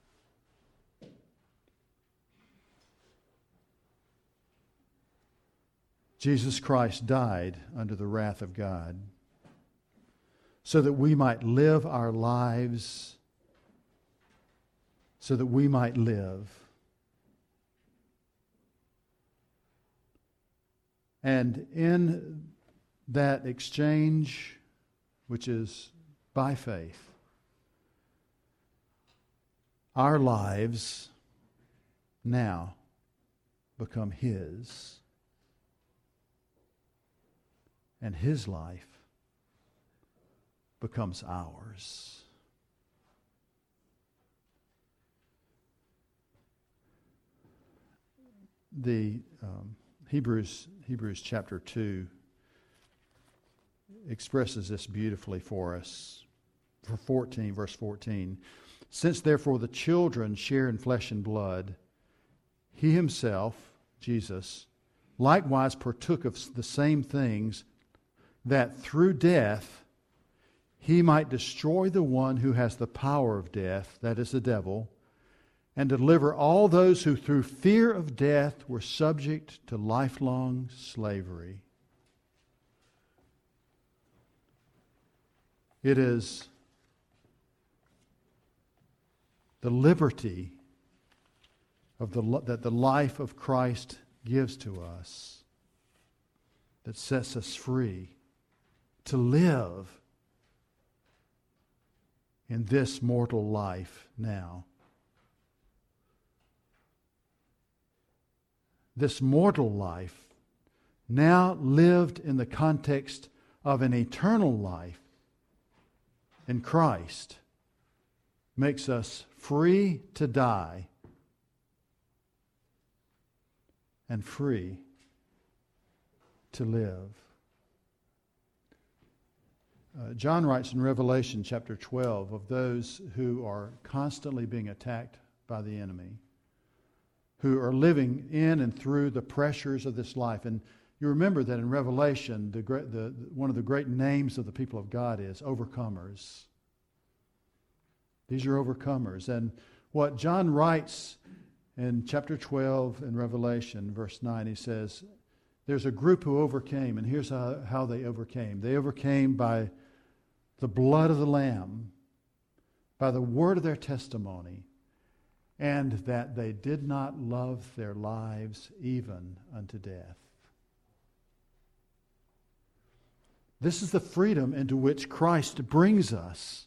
Jesus Christ died under the wrath of God so that we might live our lives, so that we might live. And in that exchange, which is by faith, our lives now become His, and His life becomes ours. The um, Hebrews Hebrews chapter two expresses this beautifully for us. For fourteen, verse fourteen. Since therefore the children share in flesh and blood, He Himself, Jesus, likewise partook of the same things, that through death He might destroy the one who has the power of death, that is the devil, and deliver all those who through fear of death were subject to lifelong slavery. It is the liberty of the that the life of Christ gives to us that sets us free to live in this mortal life now. This mortal life, now lived in the context of an eternal life in Christ, makes us free to die and free to live. Uh, John writes in Revelation chapter twelve of those who are constantly being attacked by the enemy, who are living in and through the pressures of this life. And you remember that in Revelation, the, great, the one of the great names of the people of God is overcomers. These are overcomers. And what John writes in chapter twelve in Revelation, verse nine, he says, there's a group who overcame, and here's how, how they overcame. They overcame by the blood of the Lamb, by the word of their testimony, and that they did not love their lives even unto death. This is the freedom into which Christ brings us.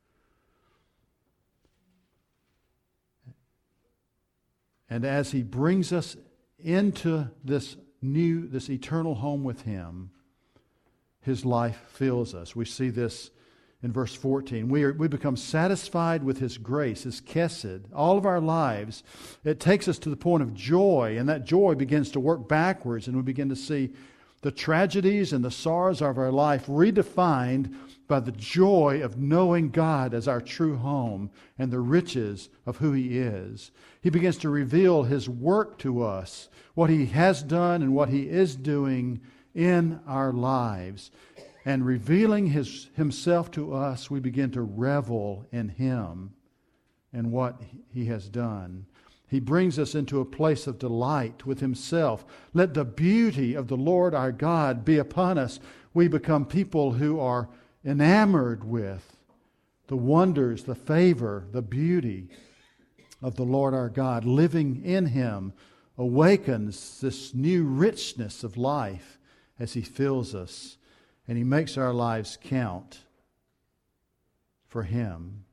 And as He brings us into this new, this eternal home with Him, His life fills us. We see this in verse fourteen. We, are, we become satisfied with His grace, His chesed, all of our lives. It takes us to the point of joy, and that joy begins to work backwards, and we begin to see the tragedies and the sorrows of our life redefined by the joy of knowing God as our true home and the riches of who He is. He begins to reveal His work to us, what He has done and what He is doing in our lives. And revealing his, Himself to us, we begin to revel in Him and what He has done. He brings us into a place of delight with Himself. Let the beauty of the Lord our God be upon us. We become people who are enamored with the wonders, the favor, the beauty of the Lord our God. Living in Him awakens this new richness of life as He fills us, and He makes our lives count for Him.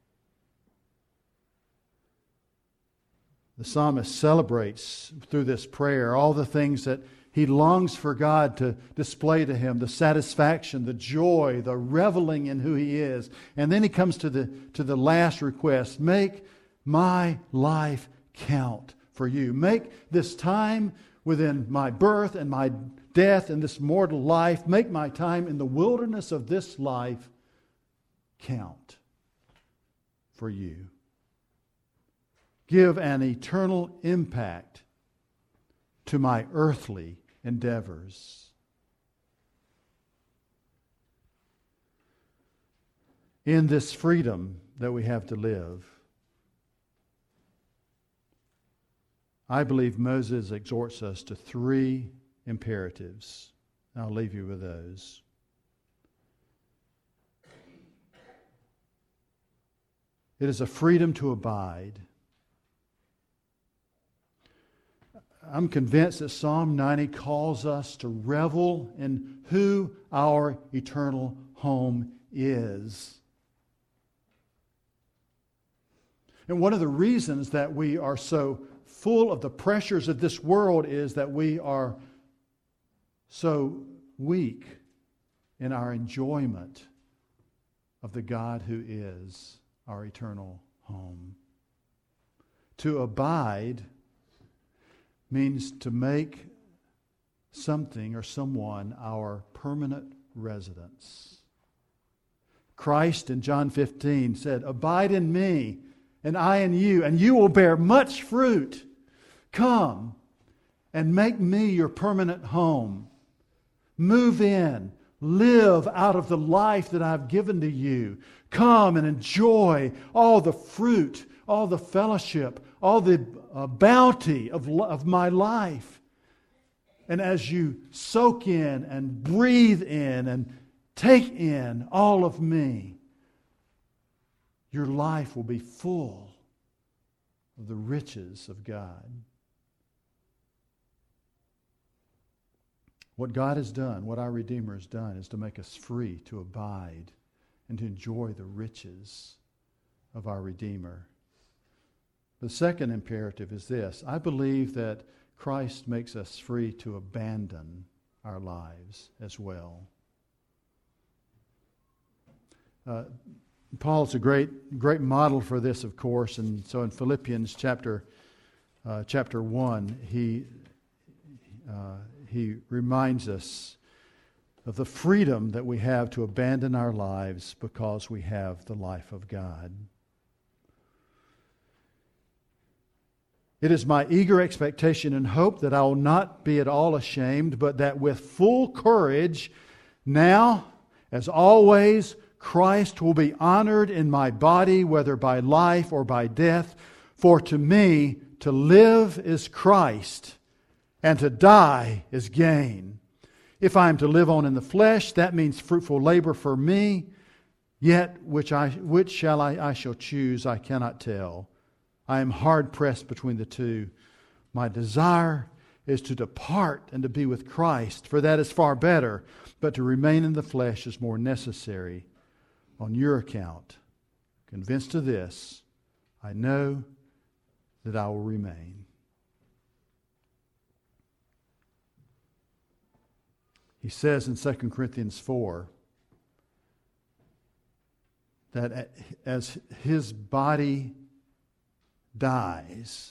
The psalmist celebrates through this prayer all the things that he longs for God to display to him, the satisfaction, the joy, the reveling in who He is. And then he comes to the, to the last request, make my life count for you. Make this time within my birth and my death and this mortal life, make my time in the wilderness of this life count for you. Give an eternal impact to my earthly endeavors. In this freedom that we have to live, I believe Moses exhorts us to three imperatives. I'll leave you with those. It is a freedom to abide. I'm convinced that Psalm ninety calls us to revel in who our eternal home is. And one of the reasons that we are so full of the pressures of this world is that we are so weak in our enjoyment of the God who is our eternal home. To abide means to make something or someone our permanent residence. Christ in John fifteen said, "Abide in me, and I in you, and you will bear much fruit. Come and make me your permanent home. Move in, live out of the life that I've given to you. Come and enjoy all the fruit, all the fellowship, all the uh, bounty of, of my life." And as you soak in and breathe in and take in all of me, your life will be full of the riches of God. What God has done, what our Redeemer has done, is to make us free to abide and to enjoy the riches of our Redeemer. The second imperative is this: I believe that Christ makes us free to abandon our lives as well. Uh, Paul's a great, great model for this, of course, and so in Philippians chapter uh, chapter one, he uh, he reminds us of the freedom that we have to abandon our lives because we have the life of God. It is my eager expectation and hope that I will not be at all ashamed, but that with full courage, now, as always, Christ will be honored in my body, whether by life or by death. For to me, to live is Christ, and to die is gain. If I am to live on in the flesh, that means fruitful labor for me. Yet which I which shall I, I shall choose, I cannot tell. I am hard pressed between the two. My desire is to depart and to be with Christ, for that is far better. But to remain in the flesh is more necessary on your account. Convinced of this, I know that I will remain. He says in Second Corinthians four that as his body dies,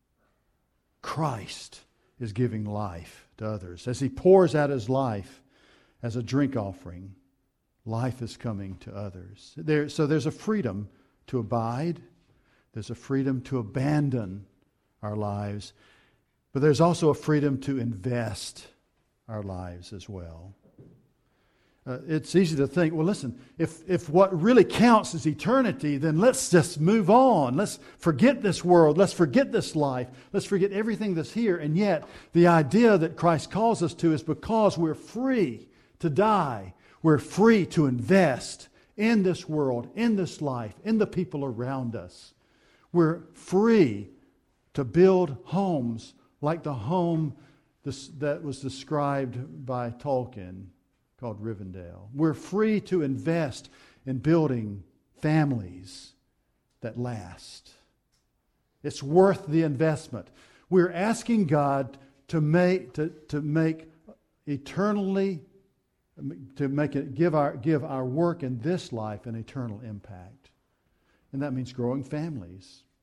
Christ is giving life to others. As he pours out his life as a drink offering, life is coming to others. There, so there's a freedom to abide. There's a freedom to abandon our lives. But there's also a freedom to invest our lives as well. Uh, it's easy to think, well, listen, if, if what really counts is eternity, then let's just move on. Let's forget this world. Let's forget this life. Let's forget everything that's here. And yet, the idea that Christ calls us to is because we're free to die. We're free to invest in this world, in this life, in the people around us. We're free to build homes like the home this, that was described by Tolkien, called Rivendell. We're free to invest in building families that last. It's worth the investment. We're asking God to make to, to make eternally to make it give our give our work in this life an eternal impact. And that means growing families.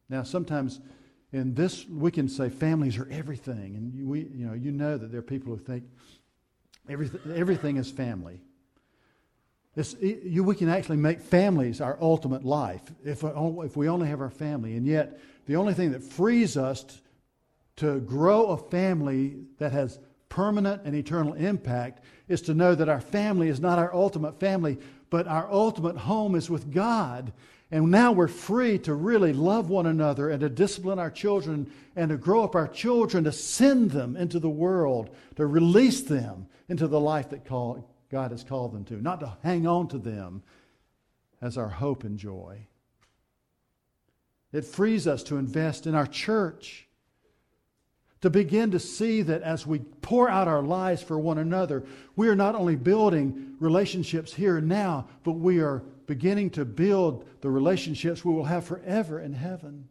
Now, sometimes in this, we can say families are everything. And you- we, you know, you know that there are people who think everything, everything is family. It's, you, we can actually make families our ultimate life if, if we only have our family. And yet, the only thing that frees us to, to grow a family that has permanent and eternal impact is to know that our family is not our ultimate family, but our ultimate home is with God. And now we're free to really love one another and to discipline our children and to grow up our children, to send them into the world, to release them into the life that call, God has called them to, not to hang on to them as our hope and joy. It frees us to invest in our church, to begin to see that as we pour out our lives for one another, we are not only building relationships here and now, but we are beginning to build the relationships we will have forever in heaven.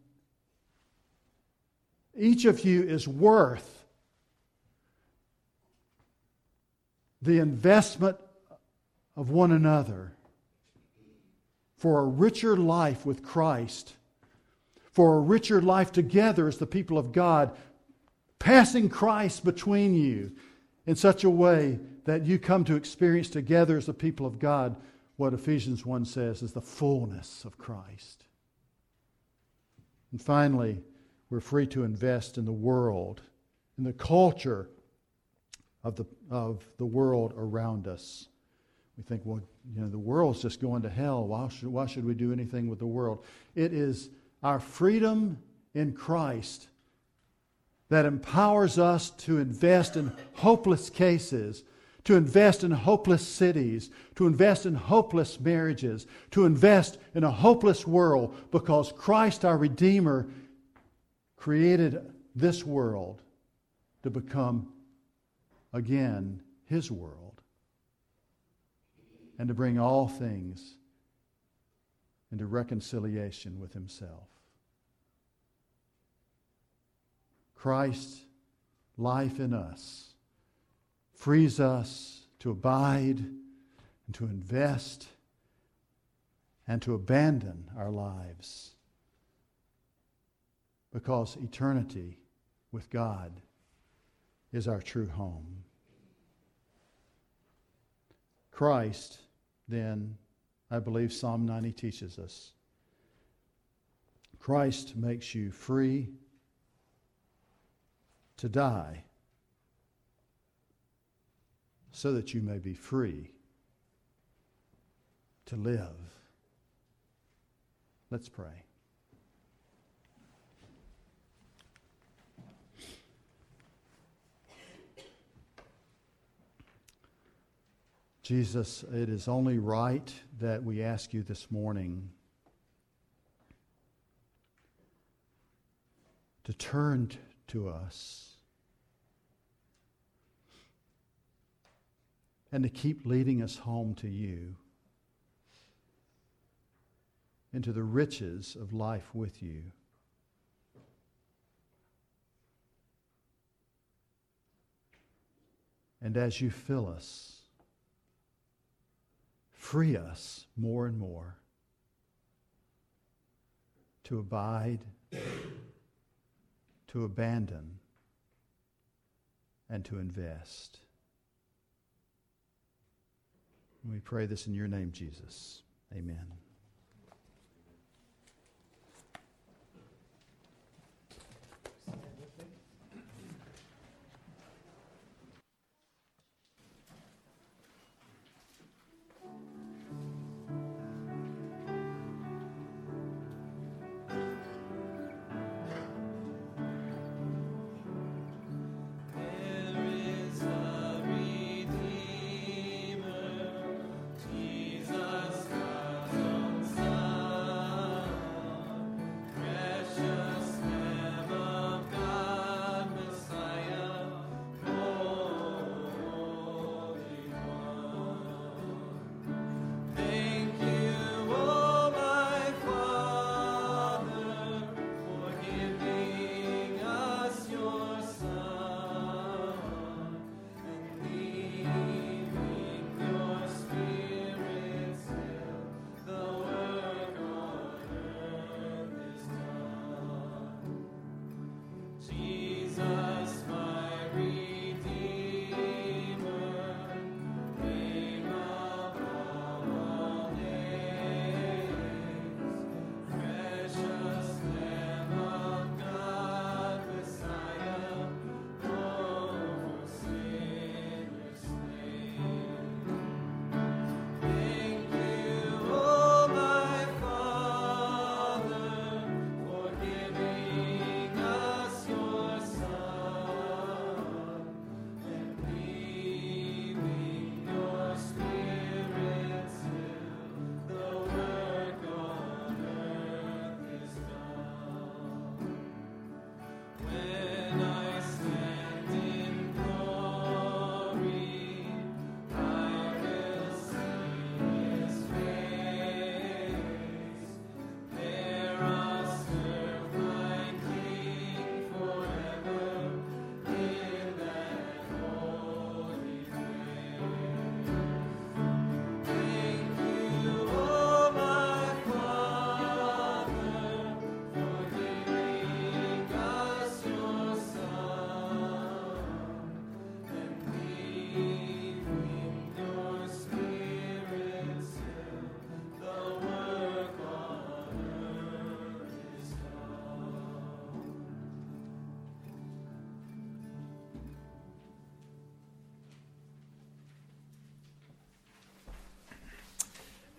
Each of you is worth the investment of one another for a richer life with Christ, for a richer life together as the people of God, passing Christ between you in such a way that you come to experience together as the people of God what Ephesians one says is the fullness of Christ. And finally, we're free to invest in the world, in the culture of the, of the world around us. We think, well, you know, the world's just going to hell. Why should, why should we do anything with the world? It is our freedom in Christ that empowers us to invest in hopeless cases, to invest in hopeless cities, to invest in hopeless marriages, to invest in a hopeless world, because Christ, our Redeemer, created this world to become, again, His world, and to bring all things into reconciliation with Himself. Christ's life in us frees us to abide and to invest and to abandon our lives, because eternity with God is our true home. Christ, then, I believe Psalm ninety teaches us, Christ makes you free to die so that you may be free to live. Let's pray. Jesus, it is only right that we ask you this morning to turn to us and to keep leading us home to you, into the riches of life with you. And as you fill us, free us more and more to abide, to abandon, and to invest. We pray this in your name, Jesus. Amen. There is a Redeemer, Jesus God.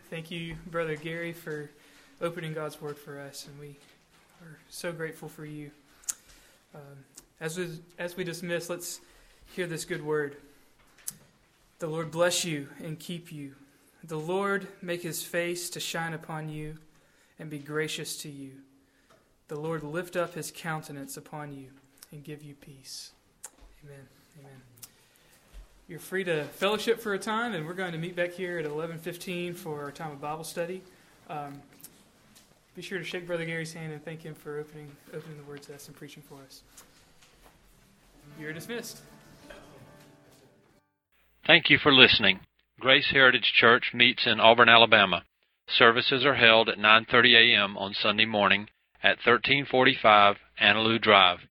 Thank you, Brother Gary, for opening God's Word for us, and we are so grateful for you. Um, as we, as we dismiss, let's hear this good word. The Lord bless you and keep you. The Lord make his face to shine upon you and be gracious to you. The Lord lift up his countenance upon you and give you peace. Amen. Amen. You're free to fellowship for a time, and we're going to meet back here at eleven fifteen for our time of Bible study. Um, be sure to shake Brother Gary's hand and thank him for opening opening the words to us and preaching for us. You're dismissed. Thank you for listening. Grace Heritage Church meets in Auburn, Alabama. Services are held at nine thirty a.m. on Sunday morning at thirteen forty-five Annaloo Drive.